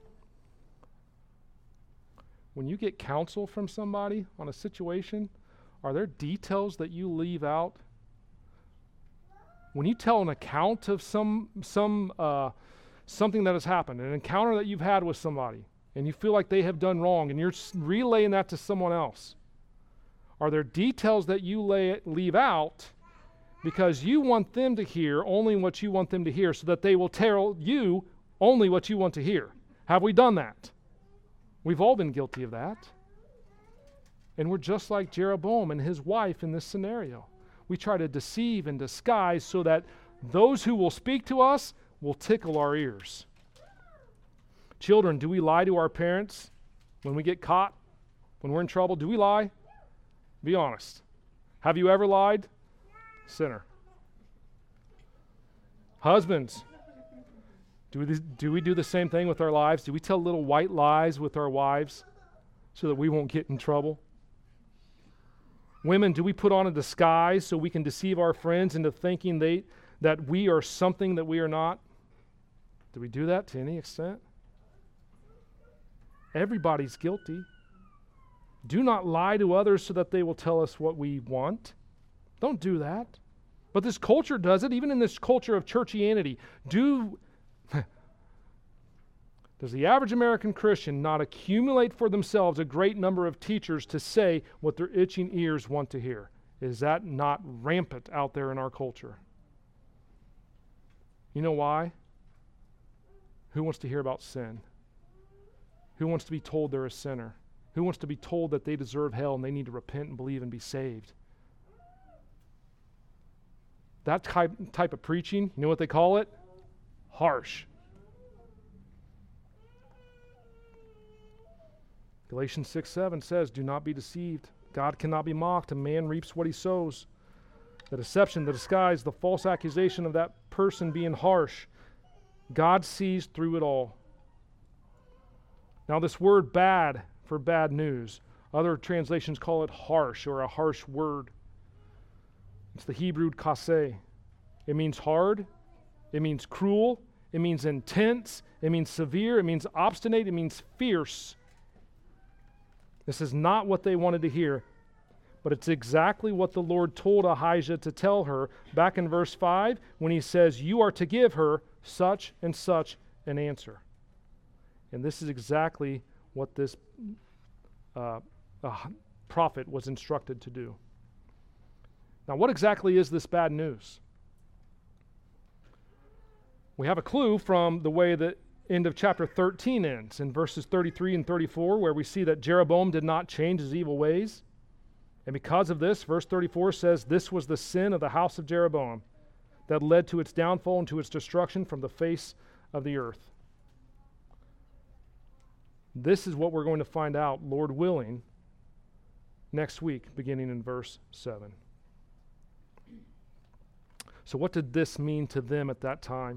When you get counsel from somebody on a situation, are there details that you leave out? When you tell an account of something that has happened, an encounter that you've had with somebody, and you feel like they have done wrong, and you're relaying that to someone else, are there details that you leave out because you want them to hear only what you want them to hear so that they will tell you only what you want to hear? Have we done that? We've all been guilty of that. And we're just like Jeroboam and his wife in this scenario. We try to deceive and disguise so that those who will speak to us will tickle our ears. Children, do we lie to our parents when we get caught? When we're in trouble, do we lie? Be honest. Have you ever lied? Sinner. Husbands, do we do the same thing with our lives? Do we tell little white lies with our wives so that we won't get in trouble? Women, do we put on a disguise so we can deceive our friends into thinking that we are something that we are not? Do we do that to any extent? Everybody's guilty. Do not lie to others so that they will tell us what we want. Don't do that. But this culture does it, even in this culture of churchianity. Does the average American Christian not accumulate for themselves a great number of teachers to say what their itching ears want to hear? Is that not rampant out there in our culture? You know why? Who wants to hear about sin? Who wants to be told they're a sinner? Who wants to be told that they deserve hell and they need to repent and believe and be saved? That type of preaching, you know what they call it? Harsh. Galatians 6:7 says, do not be deceived. God cannot be mocked. A man reaps what he sows. The deception, the disguise, the false accusation of that person being harsh, God sees through it all. Now this word bad for bad news, other translations call it harsh or a harsh word. It's the Hebrew kaseh. It means hard. It means cruel. It means intense. It means severe. It means obstinate. It means fierce. This is not what they wanted to hear, but it's exactly what the Lord told Ahijah to tell her back in verse 5 when he says, you are to give her such and such an answer. And this is exactly what this prophet was instructed to do. Now, what exactly is this bad news? We have a clue from the way the end of chapter 13 ends in verses 33 and 34, where we see that Jeroboam did not change his evil ways. And because of this, verse 34 says, this was the sin of the house of Jeroboam that led to its downfall and to its destruction from the face of the earth. This is what we're going to find out, Lord willing, next week, beginning in verse 7. So what did this mean to them at that time?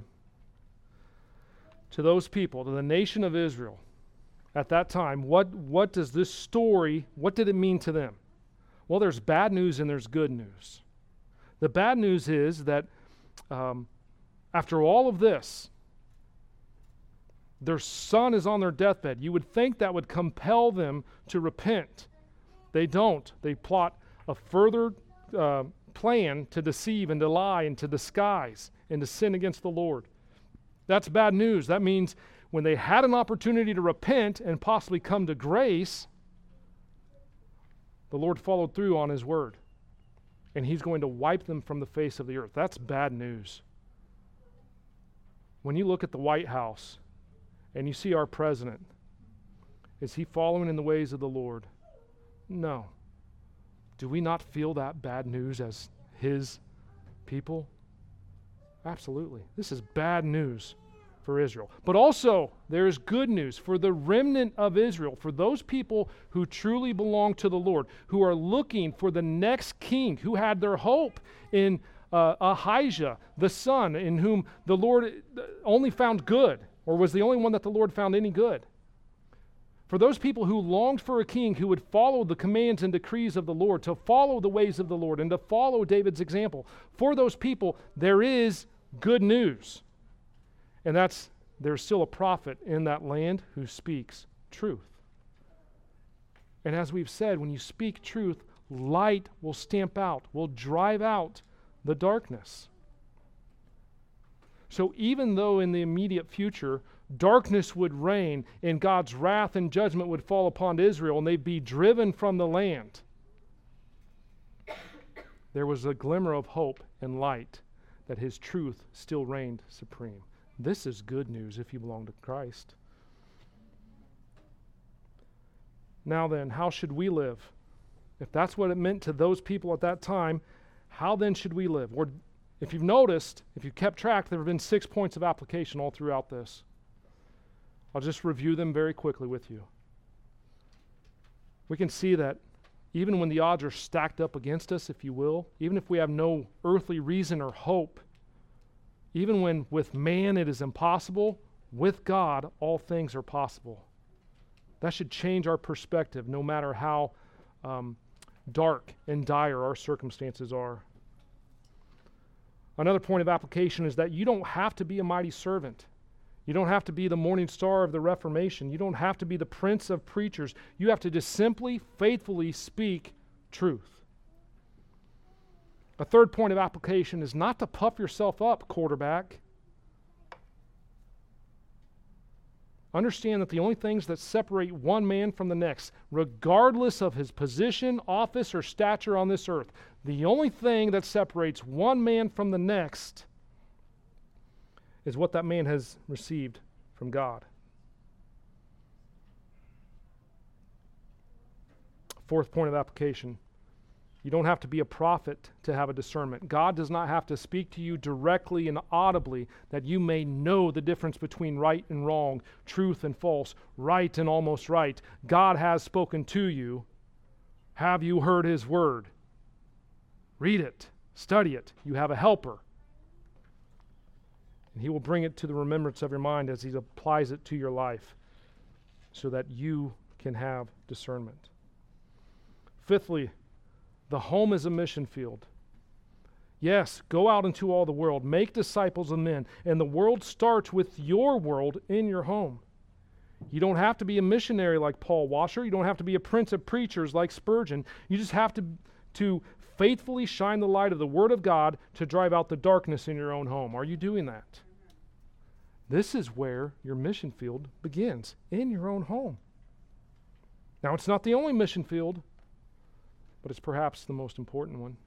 To those people, to the nation of Israel, at that time, what does this story, what did it mean to them? Well, there's bad news and there's good news. The bad news is that after all of this, their son is on their deathbed. You would think that would compel them to repent. They don't. They plot a further plan to deceive and to lie and to disguise and to sin against the Lord. That's bad news. That means when they had an opportunity to repent and possibly come to grace, the Lord followed through on his word. And he's going to wipe them from the face of the earth. That's bad news. When you look at the White House and you see our president, is he following in the ways of the Lord? No. Do we not feel that bad news as his people? Absolutely. This is bad news for Israel. But also, there is good news for the remnant of Israel, for those people who truly belong to the Lord, who are looking for the next king, who had their hope in Ahijah, the son, in whom the Lord only found good, or was the only one that the Lord found any good. For those people who longed for a king who would follow the commands and decrees of the Lord, to follow the ways of the Lord, and to follow David's example, for those people, there is good news. And that's, there's still a prophet in that land who speaks truth. And as we've said, when you speak truth, light will stamp out, will drive out the darkness. So even though in the immediate future, darkness would reign and God's wrath and judgment would fall upon Israel and they'd be driven from the land, there was a glimmer of hope and light that his truth still reigned supreme. This is good news if you belong to Christ. Now then, how should we live? If that's what it meant to those people at that time, how then should we live? Or if you've noticed, if you've kept track, there have been 6 points of application all throughout this. I'll just review them very quickly with you. We can see that even when the odds are stacked up against us, if you will, even if we have no earthly reason or hope, even when with man it is impossible, with God all things are possible. That should change our perspective no matter how dark and dire our circumstances are. Another point of application is that you don't have to be a mighty servant. You don't have to be the morning star of the Reformation. You don't have to be the prince of preachers. You have to just simply, faithfully speak truth. A third point of application is not to puff yourself up, quarterback. Understand that the only things that separate one man from the next, regardless of his position, office, or stature on this earth, the only thing that separates one man from the next is what that man has received from God. Fourth point of application. You don't have to be a prophet to have a discernment. God does not have to speak to you directly and audibly that you may know the difference between right and wrong, truth and false, right and almost right. God has spoken to you. Have you heard His word? Read it. Study it. You have a helper. And He will bring it to the remembrance of your mind as He applies it to your life so that you can have discernment. Fifthly, the home is a mission field. Yes, go out into all the world, make disciples of men, and the world starts with your world in your home. You don't have to be a missionary like Paul Washer. You don't have to be a prince of preachers like Spurgeon. You just have to faithfully shine the light of the Word of God to drive out the darkness in your own home. Are you doing that? This is where your mission field begins, in your own home. Now, it's not the only mission field, but it's perhaps the most important one.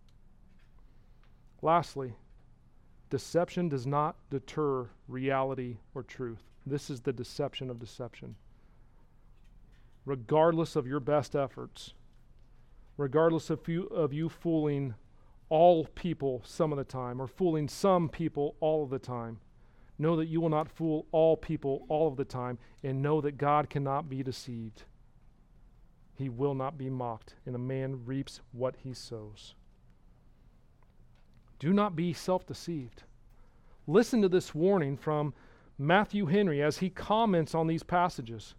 Lastly, deception does not deter reality or truth. This is the deception of deception. Regardless of your best efforts, regardless of you fooling all people some of the time or fooling some people all of the time, know that you will not fool all people all of the time, and know that God cannot be deceived. He will not be mocked, and a man reaps what he sows. Do not be self-deceived. Listen to this warning from Matthew Henry as he comments on these passages.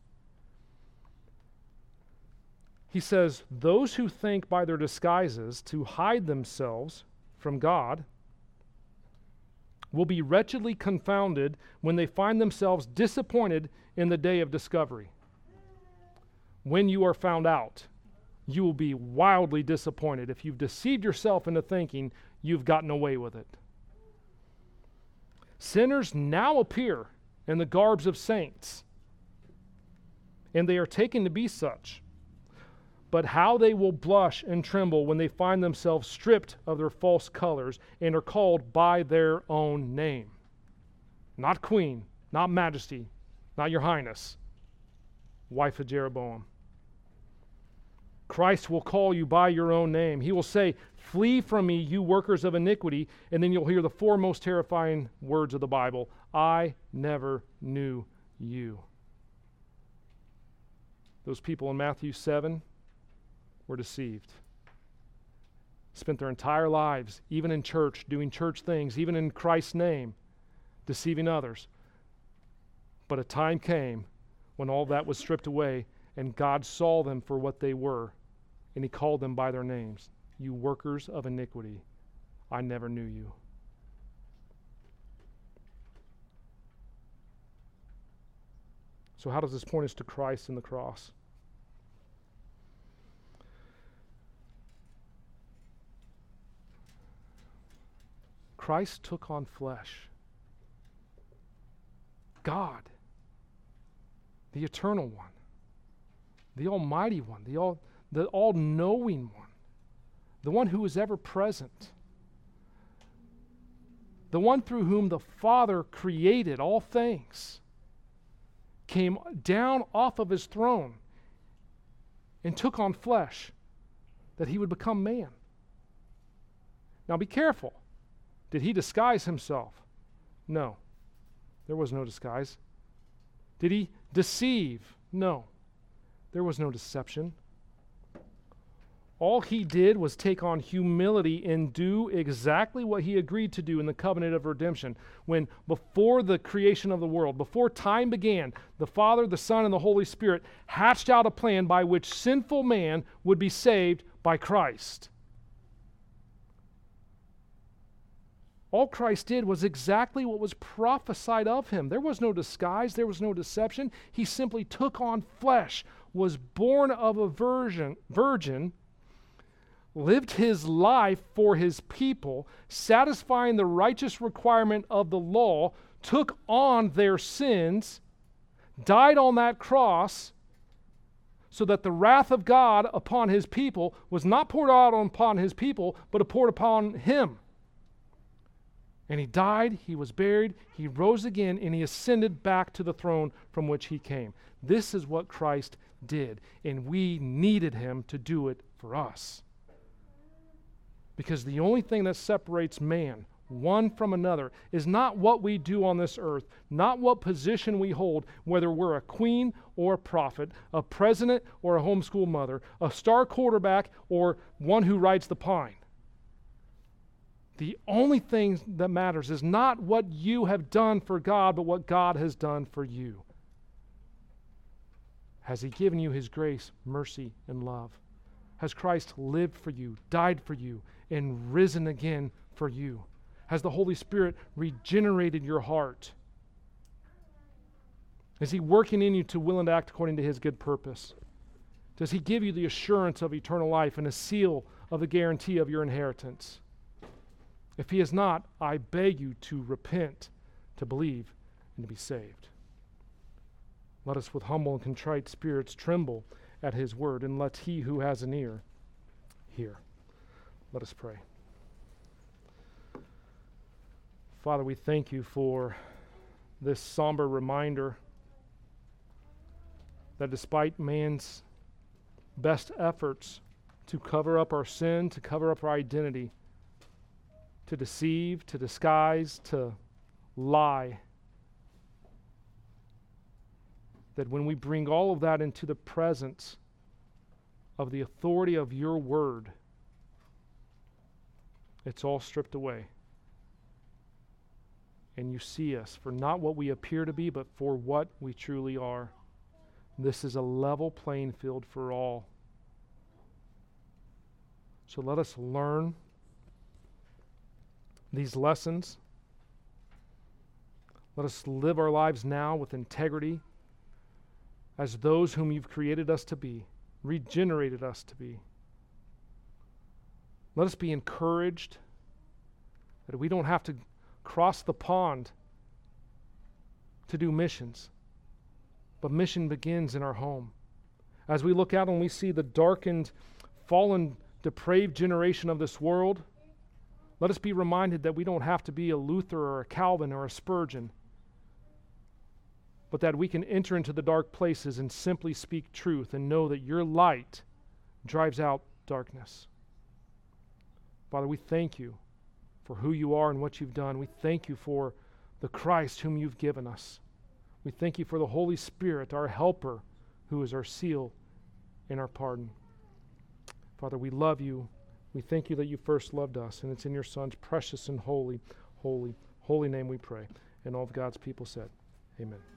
He says, "Those who think by their disguises to hide themselves from God will be wretchedly confounded when they find themselves disappointed in the day of discovery." When you are found out, you will be wildly disappointed if you've deceived yourself into thinking you've gotten away with it. Sinners now appear in the garbs of saints, and they are taken to be such. But how they will blush and tremble when they find themselves stripped of their false colors and are called by their own name. Not Queen, not Majesty, not Your Highness, wife of Jeroboam. Christ will call you by your own name. He will say, "Flee from me, you workers of iniquity," and then you'll hear the four most terrifying words of the Bible: "I never knew you." Those people in Matthew 7 were deceived. Spent their entire lives, even in church, doing church things, even in Christ's name, deceiving others. But a time came when all that was stripped away, and God saw them for what they were, and He called them by their names. "You workers of iniquity, I never knew you." So how does this point us to Christ and the cross? Christ took on flesh. God, the eternal one, the almighty one, the all-knowing one, the one who is ever present, the one through whom the Father created all things, came down off of His throne and took on flesh that He would become man. Now be careful. Did He disguise Himself? No. There was no disguise. Did He deceive? No. There was no deception. All He did was take on humility and do exactly what He agreed to do in the covenant of redemption. When before the creation of the world, before time began, the Father, the Son, and the Holy Spirit hatched out a plan by which sinful man would be saved by Christ. All Christ did was exactly what was prophesied of Him. There was no disguise. There was no deception. He simply took on flesh, was born of a virgin, lived His life for His people, satisfying the righteous requirement of the law, took on their sins, died on that cross, so that the wrath of God upon His people was not poured out upon His people, but poured upon Him. And He died, He was buried, He rose again, and He ascended back to the throne from which He came. This is what Christ did, and we needed him to do it for us. Because the only thing that separates man, one from another, is not what we do on this earth, not what position we hold, whether we're a queen or a prophet, a president or a homeschool mother, a star quarterback or one who rides the pine. The only thing that matters is not what you have done for God, but what God has done for you. Has he given you his grace, mercy, and love? Has Christ lived for you, died for you, and risen again for you? Has the Holy Spirit regenerated your heart? Is he working in you to will and act according to his good purpose? Does he give you the assurance of eternal life and a seal of the guarantee of your inheritance? If he has not, I beg you to repent, to believe, and to be saved. Let us with humble and contrite spirits tremble at his word, and let he who has an ear hear. Let us pray. Father, we thank you for this somber reminder that despite man's best efforts to cover up our sin, to cover up our identity, to deceive, to disguise, to lie, that when we bring all of that into the presence of the authority of your word, it's all stripped away. And you see us for not what we appear to be, but for what we truly are. This is a level playing field for all. So let us learn these lessons. Let us live our lives now with integrity as those whom you've created us to be, regenerated us to be. Let us be encouraged that we don't have to cross the pond to do missions, but mission begins in our home. As we look out and we see the darkened, fallen, depraved generation of this world, let us be reminded that we don't have to be a Luther or a Calvin or a Spurgeon, but that we can enter into the dark places and simply speak truth and know that your light drives out darkness. Father, we thank you for who you are and what you've done. We thank you for the Christ whom you've given us. We thank you for the Holy Spirit, our helper, who is our seal and our pardon. Father, we love you. We thank you that you first loved us, and it's in your Son's precious and holy, holy, holy name we pray. And all of God's people said, amen.